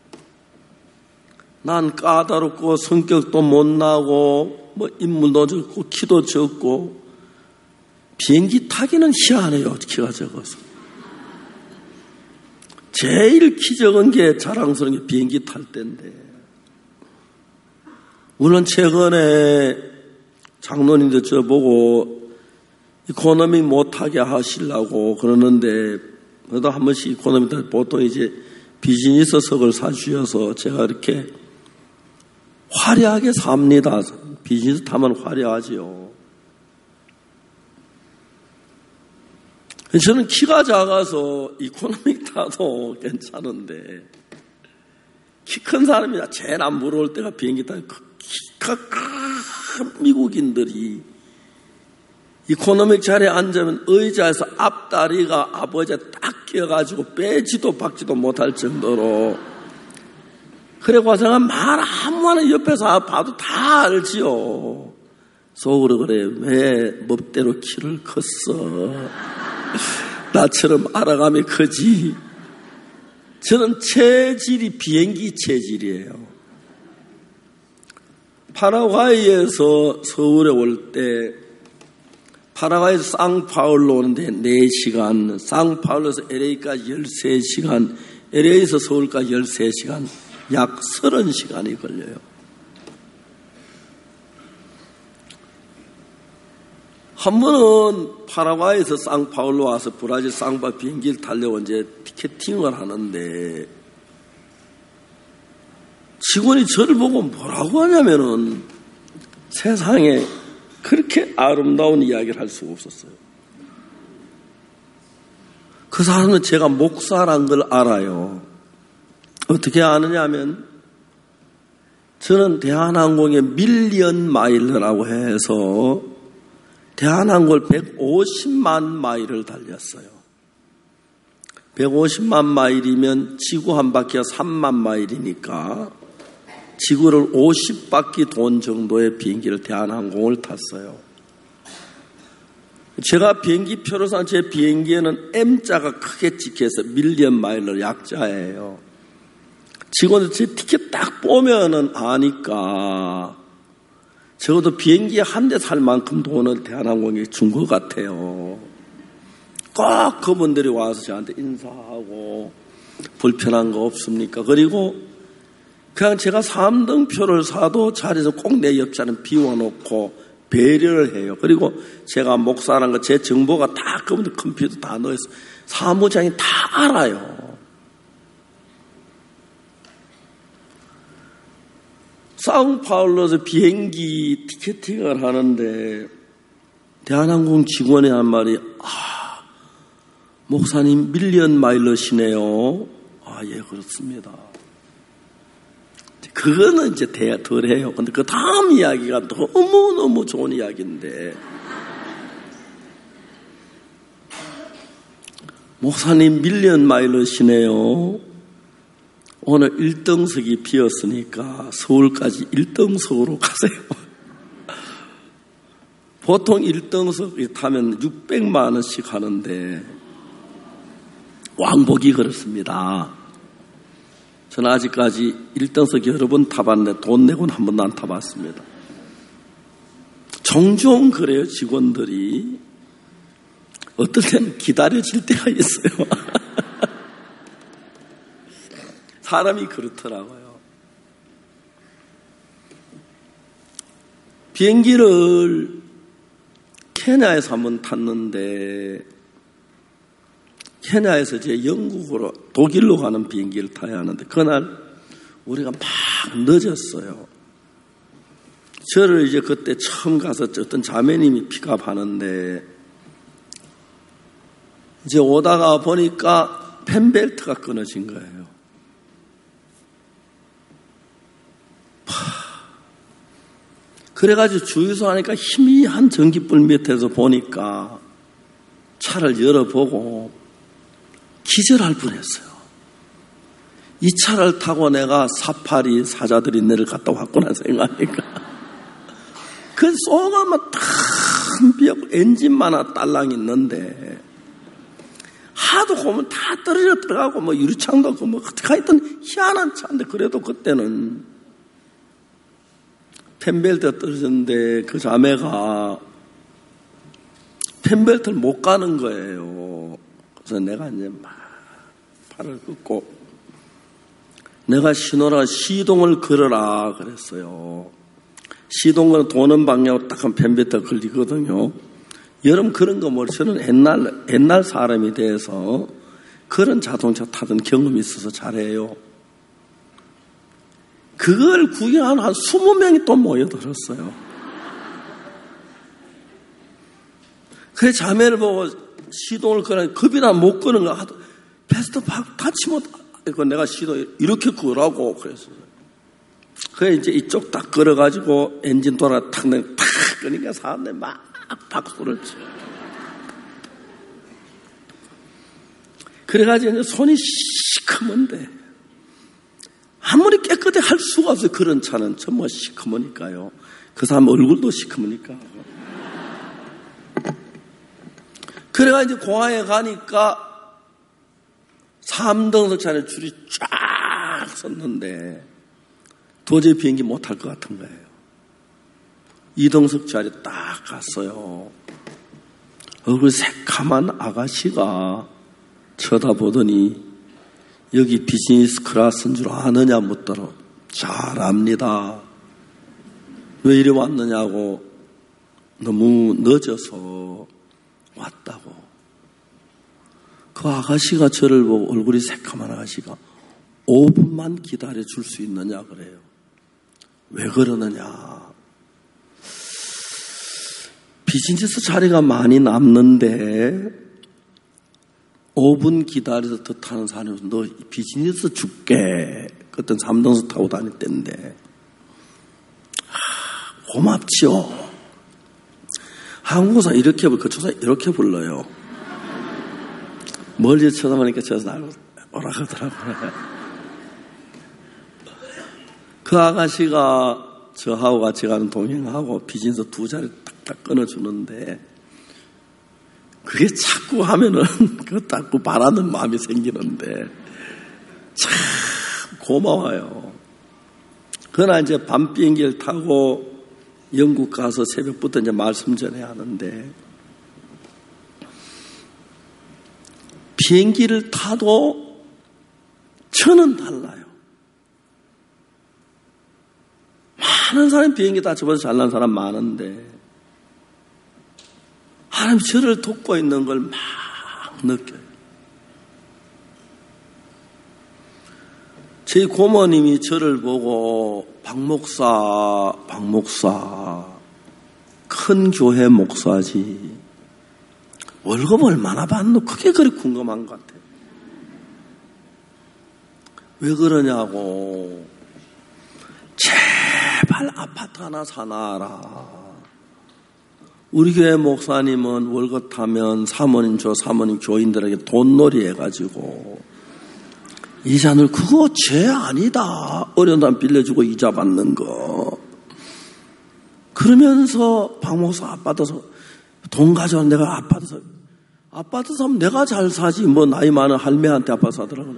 난 까다롭고 성격도 못나고 뭐 인물도 적고 키도 적고 비행기 타기는 희한해요. 키가 적어서. 제일 키 적은 게 자랑스러운 게 비행기 탈 때인데 물론 최근에 장로님들 저보고 이코노믹 못하게 하시려고 그러는데 그래도 한 번씩 이코노믹들 보통 이제 비즈니스석을 사주셔서 제가 이렇게 화려하게 삽니다. 비즈니스 타면 화려하지요. 저는 키가 작아서 이코노믹 타도 괜찮은데 키 큰 사람이 제일 안 부러울 때가 비행기 타요. 키가 큰 미국인들이 이코노믹 자리에 앉으면 의자에서 앞다리가 아버지에 딱 끼어가지고 빼지도 박지도 못할 정도로 그래 과정은 말 아무나 옆에서 봐도 다 알지요. 속으로 그래 왜 멋대로 키를 컸어. 나처럼 알아감이 크지. 저는 체질이 비행기 체질이에요. 파라과이에서 서울에 올 때 파라과이에서 상파울로 오는데 4시간, 상파울로에서 LA까지 13시간, LA에서 서울까지 13시간, 약 30시간이 걸려요. 한 번은 파라과이에서 상파울로 와서 브라질 상파 비행기를 타려고 이제 티켓팅을 하는데 직원이 저를 보고 뭐라고 하냐면은 세상에 그렇게 아름다운 이야기를 할 수가 없었어요. 그 사람은 제가 목사란 걸 알아요. 어떻게 아느냐 하면 저는 대한항공의 밀리언 마일러라고 해서 대한항공을 150만 마일을 달렸어요. 150만 마일이면 지구 한 바퀴가 3만 마일이니까 지구를 50바퀴 돈 정도의 비행기를 대한항공을 탔어요. 제가 비행기 표를 산 제 비행기에는 M자가 크게 찍혀서 밀리언 마일러 약자예요. 직원들 제 티켓 딱 보면은 아니까 적어도 비행기에 한 대 살 만큼 돈을 대한항공에 준 것 같아요. 꼭 그분들이 와서 저한테 인사하고 불편한 거 없습니까? 그리고 그냥 제가 3등 표를 사도 자리에서 꼭 내 옆자리는 비워놓고 배려를 해요. 그리고 제가 목사라는 거 제 정보가 다 그분들 컴퓨터 다 넣어서 사무장이 다 알아요. 상파울로에서 비행기 티켓팅을 하는데 대한항공 직원이 한 말이 목사님 밀리언 마일러시네요. 예 그렇습니다. 그거는 이제 덜 해요. 근데 그 다음 이야기가 너무너무 좋은 이야기인데 목사님 밀리언 마일러시네요. 오늘 1등석이 비었으니까 서울까지 1등석으로 가세요. 보통 1등석이 타면 600만 원씩 하는데 왕복이 그렇습니다. 저는 아직까지 1등석 여러 번 타봤는데 돈 내고는 한 번도 안 타봤습니다. 종종 그래요. 직원들이 어떨 때는 기다려질 때가 있어요. 사람이 그렇더라고요. 비행기를 케냐에서 한번 탔는데, 케냐에서 이제 영국으로, 독일로 가는 비행기를 타야 하는데, 그날 우리가 막 늦었어요. 저를 이제 그때 처음 가서 어떤 자매님이 픽업하는데, 이제 오다가 보니까 펜벨트가 끊어진 거예요. 그래가지고 주유소 하니까 희미한 전기불 밑에서 보니까 차를 열어보고 기절할 뻔했어요. 이 차를 타고 내가 사파리 사자들이 내를 갔다 왔구나 생각하니까. 그 쏘가만 탁 비었고 엔진만 하나 딸랑 있는데 하도 보면 다 떨어져 들어가고 뭐 유리창도 없고 뭐 하여튼 희한한 차인데 그래도 그때는 펜벨트가 떨어졌는데 그 자매가 펜벨트를 못 가는 거예요. 그래서 내가 이제 막 팔을 긋고 내가 신호라 시동을 걸어라 그랬어요. 시동을 도는 방향으로 딱 한 펜벨트가 걸리거든요. 여러분 그런 거 모르죠. 저는 옛날 사람이 돼서 그런 자동차 타던 경험이 있어서 잘해요. 그걸 구경하는 한 20명이 또 모여들었어요. 그래 자매를 보고 시동을 걸어 겁이나 못 끄는 거 하도 베스트 같이 못 이거 내가 시동 이렇게 끄라고 그랬어요. 그래 이제 이쪽 딱 걸어가지고 엔진 돌아 탁 끄니까 사람들이 막 박수를 쳐. 그래가지고 이제 손이 시커먼데 아무리 깨끗이 할 수가 없어요. 그런 차는 정말 시커머니까요. 그 사람 얼굴도 시커머니까. 그래가지고 이제 공항에 가니까 3등석 차는 줄이 쫙 섰는데 도저히 비행기 못 탈 것 같은 거예요. 2등석 자리에 딱 갔어요. 얼굴 새카만 아가씨가 쳐다보더니 여기 비즈니스 클래스인 줄 아느냐 묻더라. 잘 압니다. 왜 이리 왔느냐고. 너무 늦어서 왔다고. 그 아가씨가 저를 보고 얼굴이 새카만 아가씨가 5분만 기다려 줄 수 있느냐 그래요. 왜 그러느냐. 비즈니스 자리가 많이 남는데 5분 기다려서 더 타는 사람이 너 비즈니스 줄게. 그땐 3등석 타고 다닐 때인데 고맙지요. 한국사 이렇게 그 조사 이렇게 불러요. 멀리 쳐다보니까 저서 날 오라 그러더라고요. 그 아가씨가 저하고 같이 가는 동행하고 비즈니스 2자리 딱딱 끊어주는데 그게 자꾸 하면은 그거 자꾸 바라는 마음이 생기는데 참 고마워요. 그러나 이제 밤 비행기를 타고 영국 가서 새벽부터 이제 말씀 전해야 하는데 비행기를 타도 저는 달라요. 많은 사람이 비행기 다 접어서 잘난 사람 많은데 하나님이 저를 돕고 있는 걸 막 느껴요. 제 고모님이 저를 보고 박 목사 큰 교회 목사지 월급 얼마나 받노? 그게 그리 궁금한 것 같아요. 왜 그러냐고. 제발 아파트 하나 사놔라. 우리 교회 목사님은 월급 타면 사모님 교인들에게 돈놀이 해가지고 이자늘 그거 죄 아니다. 어려운 사람 빌려주고 이자 받는 거. 그러면서 박 목사 아파트에서 돈 가져와 내가 아파트 사면 내가 잘 사지 뭐 나이 많은 할매한테 아파트 사더라고요.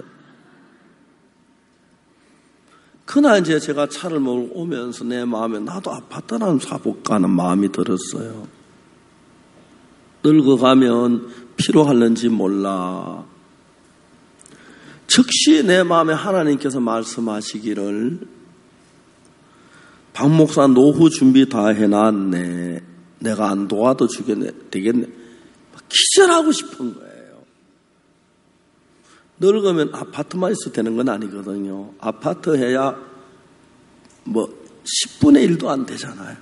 그날 이제 제가 차를 몰고 오면서 내 마음에 나도 아파트라는 사볼까 하는 마음이 들었어요. 늙어가면 필요할는지 몰라. 즉시 내 마음에 하나님께서 말씀하시기를 박 목사 노후 준비 다 해놨네. 내가 안 도와도 되겠네. 기절하고 싶은 거예요. 늙으면 아파트만 있어도 되는 건 아니거든요. 아파트 해야 10분의 1도 안 되잖아요.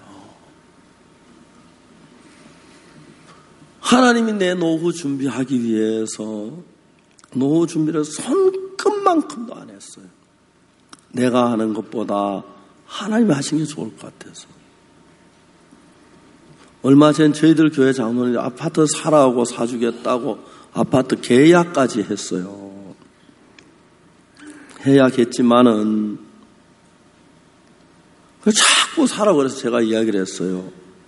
하나님이 내 노후 준비하기 위해서 노후 준비를 손끝만큼도 안 했어요. 내가 하는 것보다 하나님이 하신 게 좋을 것 같아서. 얼마 전 저희들 교회 장로님이 아파트 사라고 사주겠다고 아파트 계약까지 했어요. 해약했지만은 자꾸 사라고 그래서 제가 이야기를 했어요.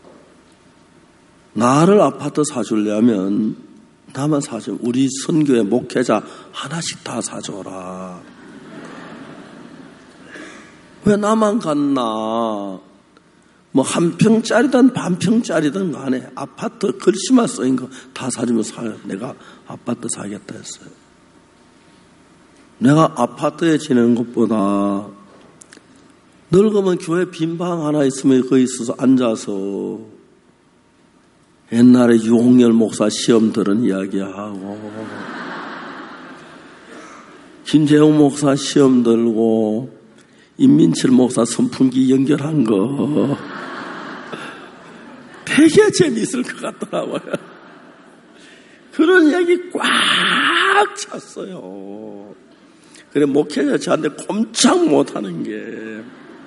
나를 아파트 사주려면 나만 사줘. 우리 선교회 목회자 하나씩 다 사줘라. 왜 나만 갔나? 한 평짜리든 반 평짜리든 간에 아파트 글씨만 써인 거 다 사주면 사요. 내가 아파트 사겠다 했어요. 내가 아파트에 지내는 것보다 늙으면 교회 빈방 하나 있으면 거기 있어서 앉아서 옛날에 유홍열 목사 시험 들은 이야기하고 김재용 목사 시험 들고 임민철 목사 선풍기 연결한 거 되게 재미있을 것 같더라고요. 그런 이야기 꽉 찼어요. 그래 목회자 저한테 꼼짝 못하는 게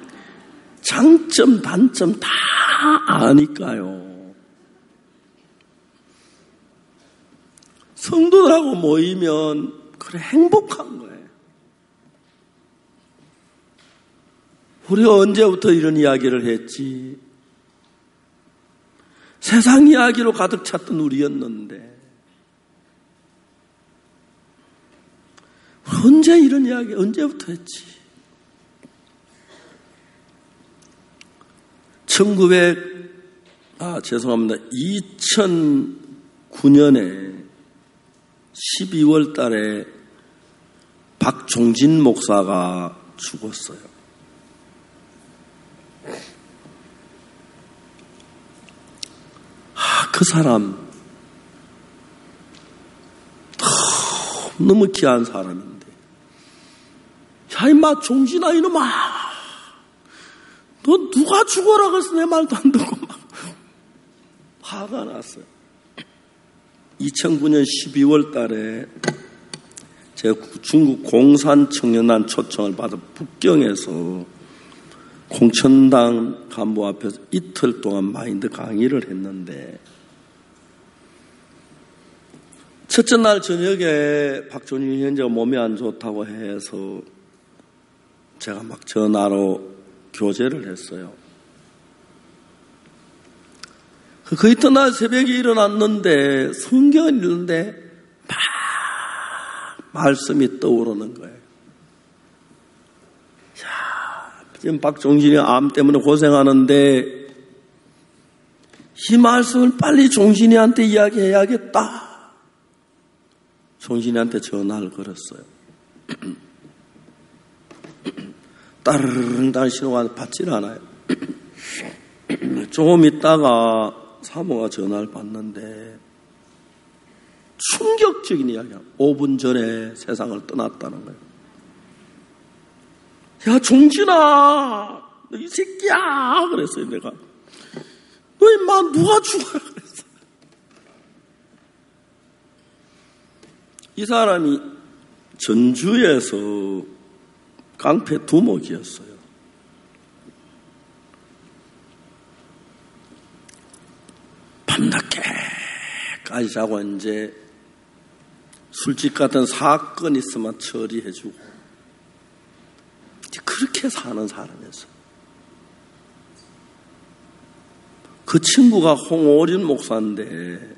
장점 단점 다 아니까요. 성도들하고 모이면 그래 행복한 거예요. 우리가 언제부터 이런 이야기를 했지? 세상 이야기로 가득 찼던 우리였는데 언제 이런 이야기 언제부터 했지? 2009년에 12월 달에 박종진 목사가 죽었어요. 그 사람 너무 귀한 사람인데 야 임마 종진아 이놈아 너 누가 죽어라 그래서 내 말도 안 듣고 막 화가 났어요. 2009년 12월 달에 제가 중국 공산 청년단 초청을 받아 북경에서 공천당 간부 앞에서 이틀 동안 마인드 강의를 했는데 첫째 날 저녁에 박종진 현재가 몸이 안 좋다고 해서 제가 막 전화로 교제를 했어요. 그 이튿날 새벽에 일어났는데 성경을 읽는데 막 말씀이 떠오르는 거예요. 야, 지금 박종진이 암 때문에 고생하는데 이 말씀을 빨리 종진이한테 이야기해야겠다. 종진이한테 전화를 걸었어요. 따르릉 다른 신호가 받질 않아요. 조금 있다가 사모가 전화를 받는데 충격적인 이야기야. 5분 전에 세상을 떠났다는 거예요. 야 종진아 너 이 새끼야 그랬어요. 내가 너 임마 누가 죽어라 그랬어. 이 사람이 전주에서 깡패 두목이었어요. 밤늦게까지 자고 이제 술집 같은 사건 있으면 처리해주고 그렇게 사는 사람이었어요. 그 친구가 홍오린 목사인데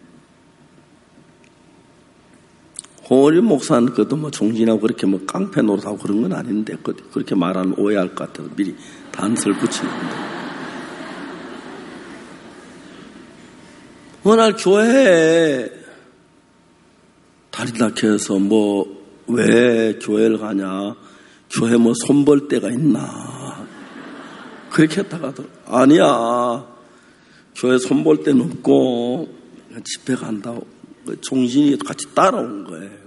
홍오린 목사는 그것도 종진하고 그렇게 깡패 노릇하고 그런 건 아닌데 그렇게 말하면 오해할 것 같아서 미리 단서를 붙이는데 어느 날 교회에 다리 닦여서 왜 교회를 가냐? 교회 손볼 데가 있나? 그렇게 했다가도 아니야. 교회 손볼 데는 없고 집회 간다고 종신이 같이 따라온 거예요.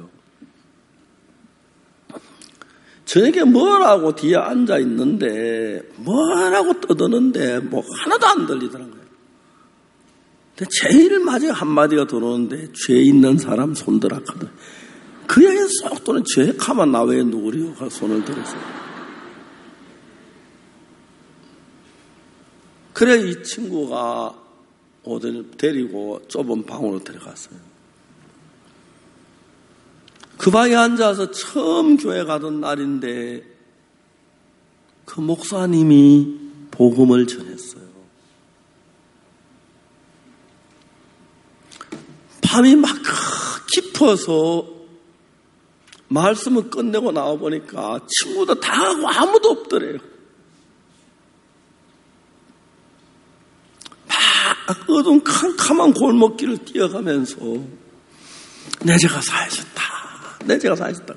저에게 뭐라고 뒤에 앉아 있는데 뭐라고 떠드는데 뭐 하나도 안 들리더라고요. 근데 제일 마지막 한마디가 들어오는데 죄 있는 사람 손들어 하거든. 그 얘기는 쏙 도는 죄 가만 나 외에 누구리요? 손을 들었어요. 그래 이 친구가 오늘 데리고 좁은 방으로 들어갔어요. 그 방에 앉아서 처음 교회 가던 날인데 그 목사님이 복음을 전했어요. 밤이 막 깊어서 말씀을 끝내고 나와보니까 친구들 다 하고 아무도 없더래요. 막 어두운 캄캄한 골목길을 뛰어가면서 내 죄가 사해졌다. 내 죄가 사해졌다.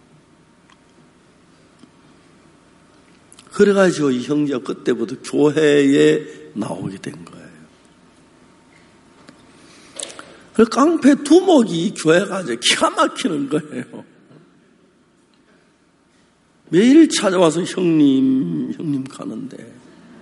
그래가지고 이 형제가 그때부터 교회에 나오게 된 거예요. 그 깡패 두목이 교회가 이제 기가 막히는 거예요. 매일 찾아와서 형님 가는데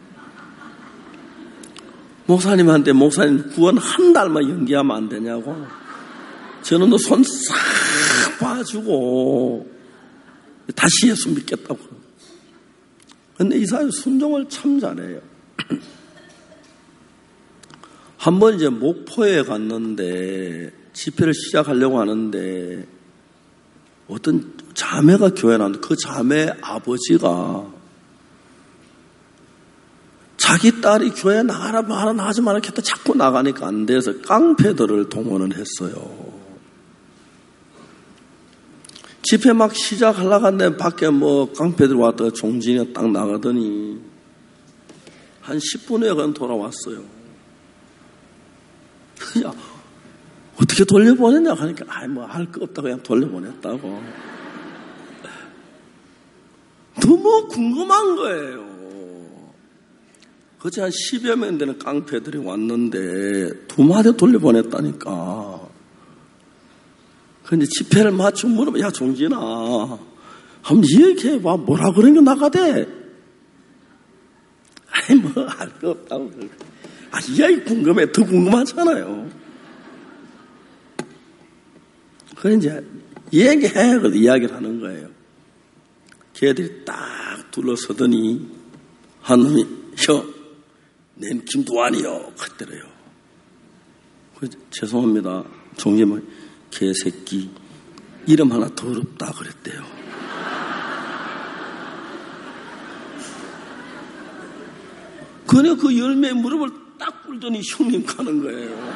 목사님한테 목사님 구원 한 달만 연기하면 안 되냐고. 저는 너 손 싹 봐주고 다시 예수 믿겠다고. 근데 이 사람이 순종을 참 잘해요. 한번 이제 목포에 갔는데 집회를 시작하려고 하는데 어떤 자매가 교회에 나왔는데 그 자매 아버지가 자기 딸이 교회에 나가지 마라 했다 자꾸 나가니까 안 돼서 깡패들을 동원을 했어요. 집회 막 시작하려고 하는데 밖에 뭐 깡패들 왔다가 종진이가 딱 나가더니 한 10분 후에 그냥 돌아왔어요. 야, 어떻게 돌려보냈냐 하니까 뭐 할 거 없다고 그냥 돌려보냈다고. 너무 궁금한 거예요. 그치 한 10여 명 되는 깡패들이 왔는데 2마디 돌려보냈다니까. 근데 집회를 마치고 물어봐. 야 종진아 한번 얘기해봐. 뭐라 그런 게 나가대. 아니 뭐 할 거 없다고. 아 이야기 궁금해. 더 궁금하잖아요. 그래 이제 얘기해. 그래서 이야기를 하는 거예요. 걔들이 딱 둘러서더니 한 놈이 형 낸 김두환이요. 그랬더래요. 죄송합니다. 종님은 개새끼 이름 하나 더럽다 그랬대요. 그래 그 열매의 무릎을 딱 꿇더니 형님 가는 거예요.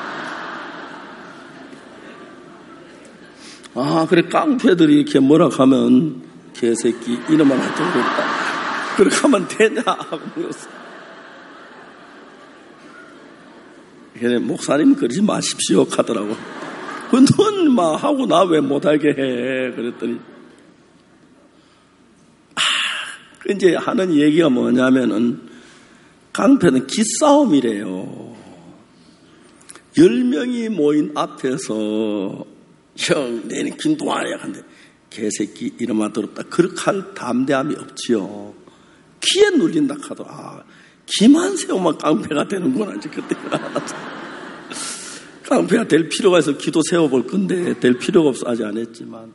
아 그래 깡패들이 이렇게 뭐라 하면 개새끼 이름 하나 더럽다 그렇게 하면 되냐 하고 물었어. 그래 목사님 그러지 마십시오 하더라고. 넌 막 하고 나 왜 못하게 해 그랬더니 이제 하는 얘기가 뭐냐면은 깡패는 기싸움이래요. 10명이 모인 앞에서 형 내는 김동환이야 근데 개새끼 이름만 들었다 그렇게 할 담대함이 없지요. 키에 눌린다 하더라. 기만 세우면 깡패가 되는구나 이제 그때 알았어. 깡패가 될 필요가 있어 기도 세워볼 건데 될 필요가 없어 아직 안 했지만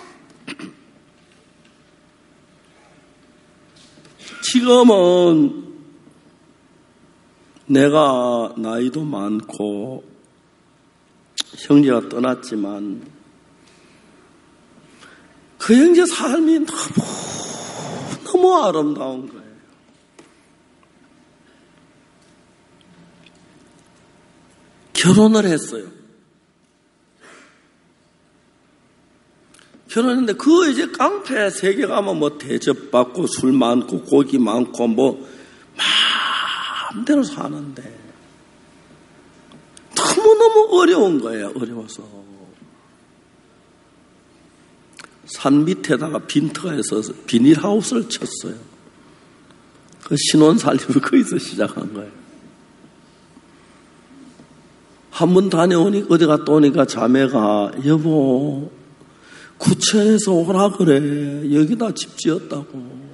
지금은 내가 나이도 많고 형제가 떠났지만 그 형제 삶이 너무 아름다운 거예요. 결혼을 했어요. 결혼했는데 그 이제 깡패 세계 가면 뭐 대접받고 술 많고 고기 많고 뭐 마음대로 사는데 너무너무 어려운 거예요. 어려워서 산 밑에다가 빈터가 있어서 비닐하우스를 쳤어요. 그 신혼 살림을 거기서 시작한 거예요. 한 번 다녀오니 어디 갔다 오니까 자매가 여보 구천에서 오라 그래. 여기다 집 지었다고.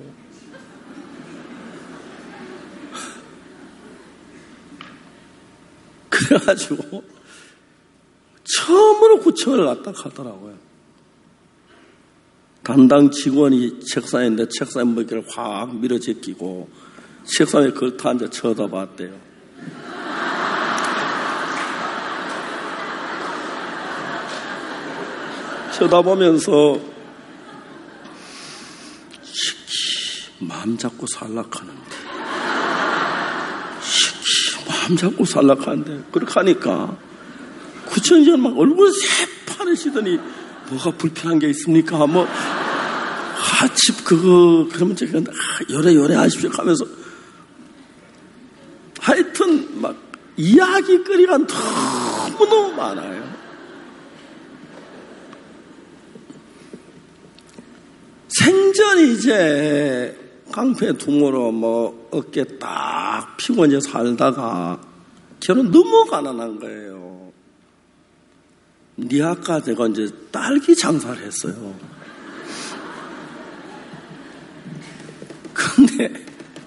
그래가지고 처음으로 구청을 갔다 가더라고요. 담당 직원이 책상인데 책상에 먹이를 확 밀어 제끼고 책상에 걸터 앉아 쳐다봤대요. 쳐다보면서 시키 마음 잡고 살락하는데 시키 마음 잡고 살락하는데 그렇게 하니까 구청장 막 얼굴 새파르시더니 뭐가 불편한 게 있습니까? 뭐 집 그거 그러면 제가 요래 하십시오 하면서 하여튼 막 이야기거리가 너무너무 많아요. 생전이 이제 깡패 tum으로 뭐 어깨 딱 피고 이제 살다가 결혼 너무 가난한 거예요. 니아까 제가 이제 딸기 장사를 했어요. 근데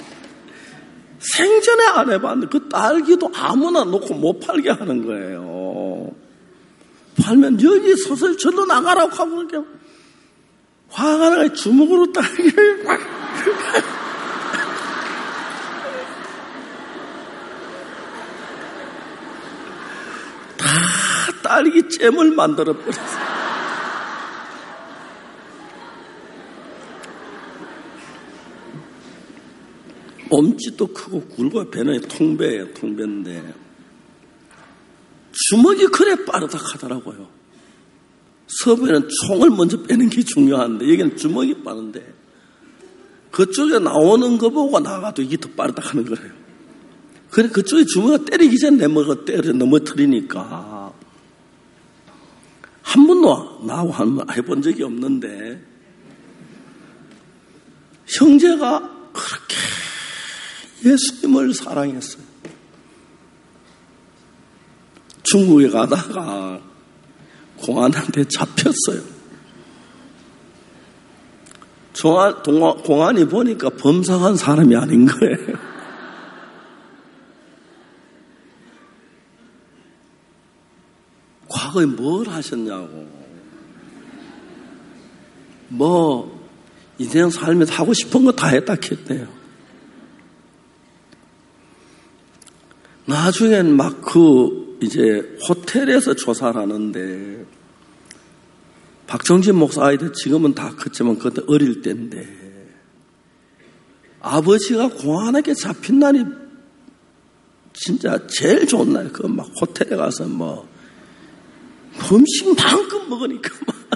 생전에 안 해봤는데 그 딸기도 아무나 놓고 못 팔게 하는 거예요. 팔면 여기 서서 절로 나가라고 하고 이렇게 화가 나가 주먹으로 딸기를 막 다 딸기 잼을 만들어 버렸어요. 몸짓도 크고 굵어요. 배는 통배예요. 통배인데 주먹이 그래 빠르다 하더라고요. 서부에는 총을 먼저 빼는 게 중요한데 여기는 주먹이 빠른데 그쪽에 나오는 거 보고 나가도 이게 더 빠르다 하는 거예요. 그래 그쪽에 주먹을 때리기 전에 내 먹어 때려 넘어뜨리니까 한 번도 나하고 한번 해본 적이 없는데 형제가 그렇게 예수님을 사랑했어요. 중국에 가다가 공안한테 잡혔어요. 공안이 보니까 범상한 사람이 아닌 거예요. 과거에 뭘 하셨냐고. 뭐 인생 살면서 하고 싶은 거 다 했다 했대요. 나중엔 막 이제 호텔에서 조사를 하는데 박정진 목사 아이들 지금은 다 컸지만 그때 어릴 때인데 아버지가 공안에게 잡힌 날이 진짜 제일 좋은 날. 그 막 호텔에 가서 뭐 음식 만큼 먹으니까 막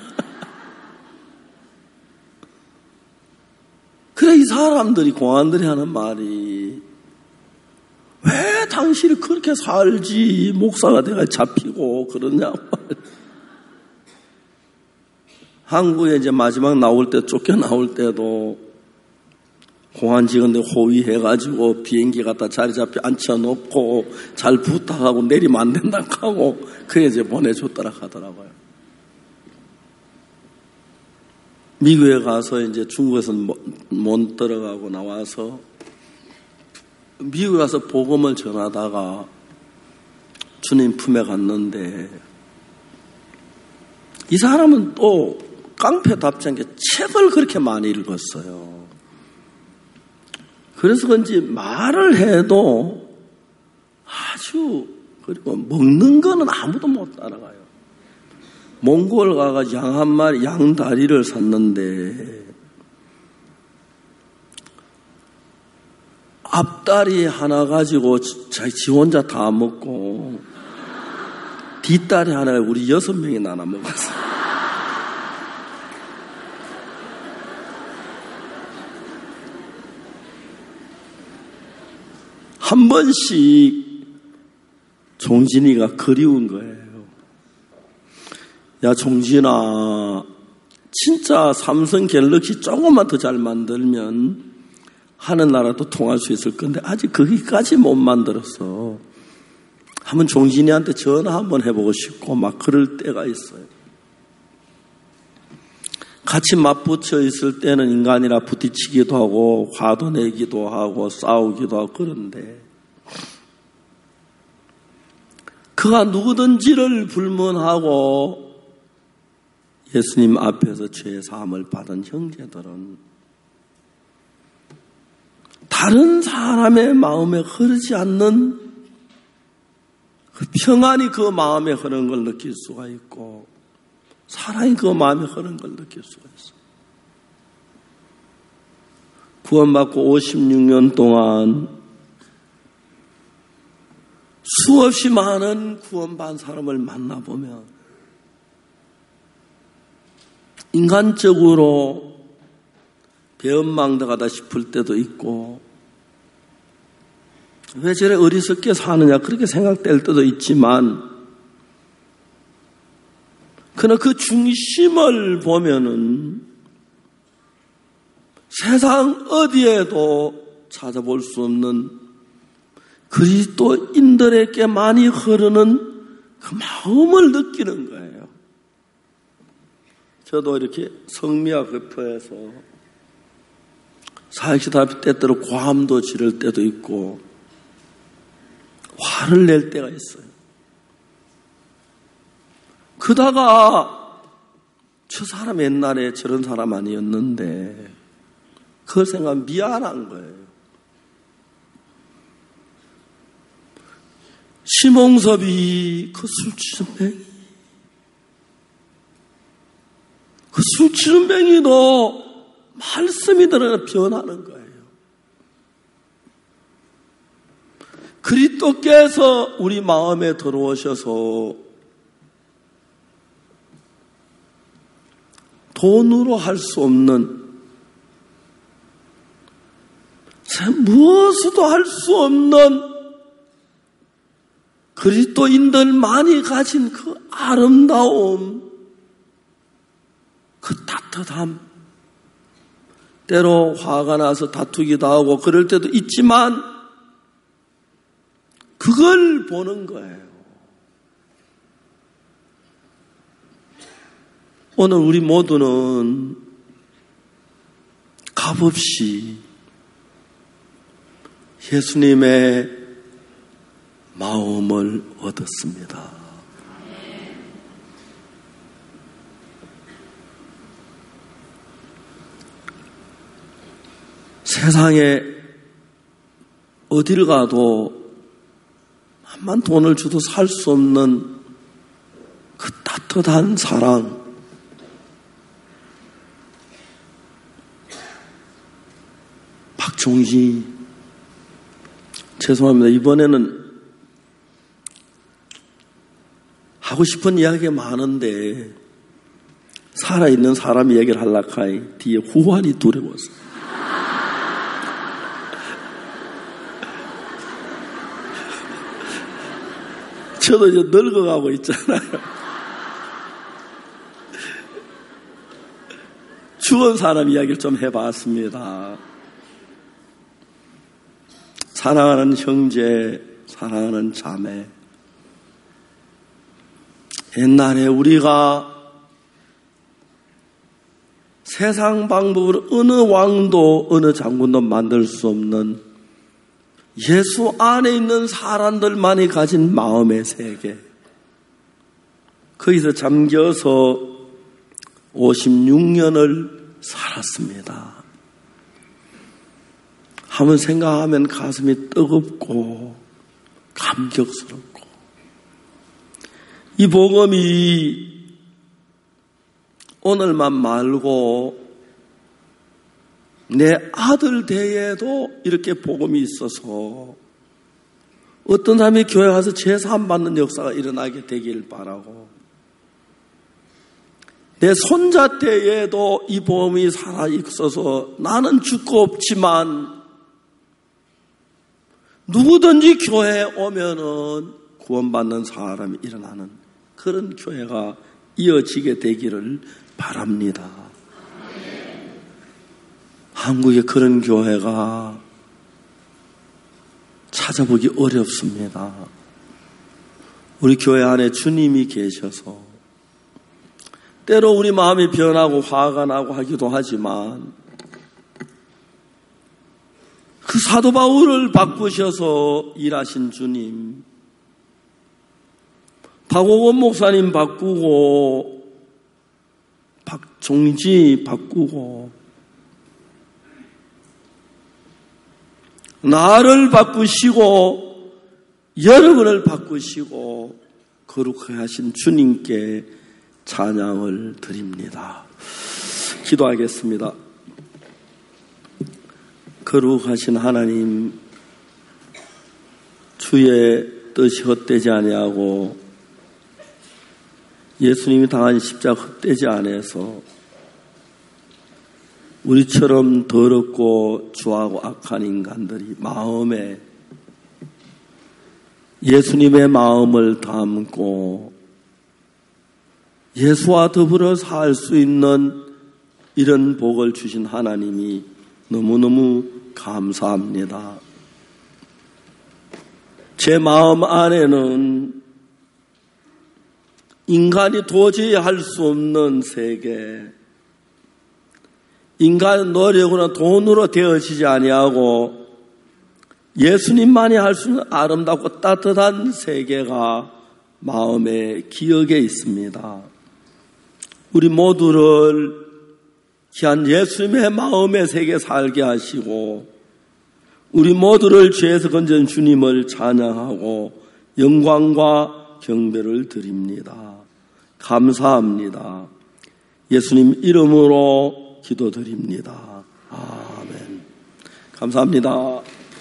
그래 이 사람들이 공안들이 하는 말이 왜 당신이 그렇게 살지 목사가 내가 잡히고 그러냐고. 한국에 이제 마지막 나올 때 쫓겨 나올 때도 공안 직원들 호위해가지고 비행기 갖다 자리 잡혀 앉혀놓고 잘 부탁하고 내리면 안 된다고 하고 그래 이제 보내줬더라 하더라고요. 미국에 가서 이제 중국에서는 못 들어가고 나와서 미국에 가서 복음을 전하다가 주님 품에 갔는데 이 사람은 또 깡패답지 않게 책을 그렇게 많이 읽었어요. 그래서 그런지 말을 해도 아주 그리고 먹는 거는 아무도 못 따라가요. 몽골 가가 양 한 마리, 양 다리를 샀는데 앞다리 하나 가지고 지 혼자 다 먹고 뒷다리 하나 우리 6명이 나눠 먹었어요. 한 번씩 종진이가 그리운 거예요. 야 종진아 진짜 삼성 갤럭시 조금만 더 잘 만들면 하는 나라도 통할 수 있을 건데 아직 거기까지 못 만들었어. 한번 종진이한테 전화 한번 해보고 싶고 막 그럴 때가 있어요. 같이 맞붙여 있을 때는 인간이라 부딪히기도 하고 화도 내기도 하고 싸우기도 하고 그런데 그가 누구든지를 불문하고 예수님 앞에서 죄 사함을 받은 형제들은 다른 사람의 마음에 흐르지 않는 그 평안이 그 마음에 흐르는 걸 느낄 수가 있고 사랑이 그 마음에 흐르는 걸 느낄 수가 있어요. 구원받고 56년 동안 수없이 많은 구원받은 사람을 만나보면 인간적으로 배은망덕하다 싶을 때도 있고 왜 저래 어리석게 사느냐 그렇게 생각될 때도 있지만 그러나 그 중심을 보면은 세상 어디에도 찾아볼 수 없는 그리스도인들에게 많이 흐르는 그 마음을 느끼는 거예요. 저도 이렇게 성미와 급해서 사역시다 때때로 고함도 지를 때도 있고 화를 낼 때가 있어요. 그러다가 저 사람 옛날에 저런 사람 아니었는데 그걸 생각하면 미안한 거예요. 심홍섭이 그 술취준뱅이 그 술취준뱅이도 말씀이 들어가 변하는 거예요. 그리스도께서 우리 마음에 들어오셔서 돈으로 할 수 없는 무엇으로도 할 수 없는 그리스도인들만이 가진 그 아름다움, 그 따뜻함, 때로 화가 나서 다투기도 하고 그럴 때도 있지만 그걸 보는 거예요. 오늘 우리 모두는 값없이 예수님의 마음을 얻었습니다. 세상에 어디를 가도 한만 돈을 줘도 살 수 없는 그 따뜻한 사랑, 박종지, 죄송합니다. 이번에는 하고 싶은 이야기가 많은데 살아있는 사람 얘기를 하려고 하니 뒤에 후환이 두려워서 저도 이제 늙어가고 있잖아요. 죽은 사람 이야기를 좀 해봤습니다. 사랑하는 형제, 사랑하는 자매, 옛날에 우리가 세상 방법으로 어느 왕도 어느 장군도 만들 수 없는 예수 안에 있는 사람들만이 가진 마음의 세계, 거기서 잠겨서 56년을 살았습니다. 한번 생각하면 가슴이 뜨겁고 감격스럽고, 이 복음이 오늘만 말고 내 아들 대에도 이렇게 복음이 있어서 어떤 사람이 교회 가서 제사함 받는 역사가 일어나게 되길 바라고, 내 손자 때에도 이 복음이 살아있어서 나는 죽고 없지만 누구든지 교회에 오면은 구원받는 사람이 일어나는 그런 교회가 이어지게 되기를 바랍니다. 한국에 그런 교회가 찾아보기 어렵습니다. 우리 교회 안에 주님이 계셔서 때로 우리 마음이 변하고 화가 나고 하기도 하지만 그 사도 바울을 바꾸셔서 일하신 주님, 박옥원 목사님 바꾸고 박종지 바꾸고 나를 바꾸시고 여러분을 바꾸시고 거룩하게 하신 주님께 찬양을 드립니다. 기도하겠습니다. 거룩하신 하나님, 주의 뜻이 헛되지 아니하고 예수님이 당한 십자가 헛되지 않아서 우리처럼 더럽고 추하고 악한 인간들이 마음에 예수님의 마음을 담고 예수와 더불어 살 수 있는 이런 복을 주신 하나님이 너무너무 감사합니다. 제 마음 안에는 인간이 도저히 할 수 없는 세계, 인간의 노력으로나 돈으로 되어지지 아니하고 예수님만이 할 수 있는 아름답고 따뜻한 세계가 마음의 기억에 있습니다. 우리 모두를 귀한 예수님의 마음의 세계에 살게 하시고 우리 모두를 죄에서 건진 주님을 찬양하고 영광과 경배를 드립니다. 감사합니다. 예수님 이름으로 기도드립니다. 아멘. 감사합니다.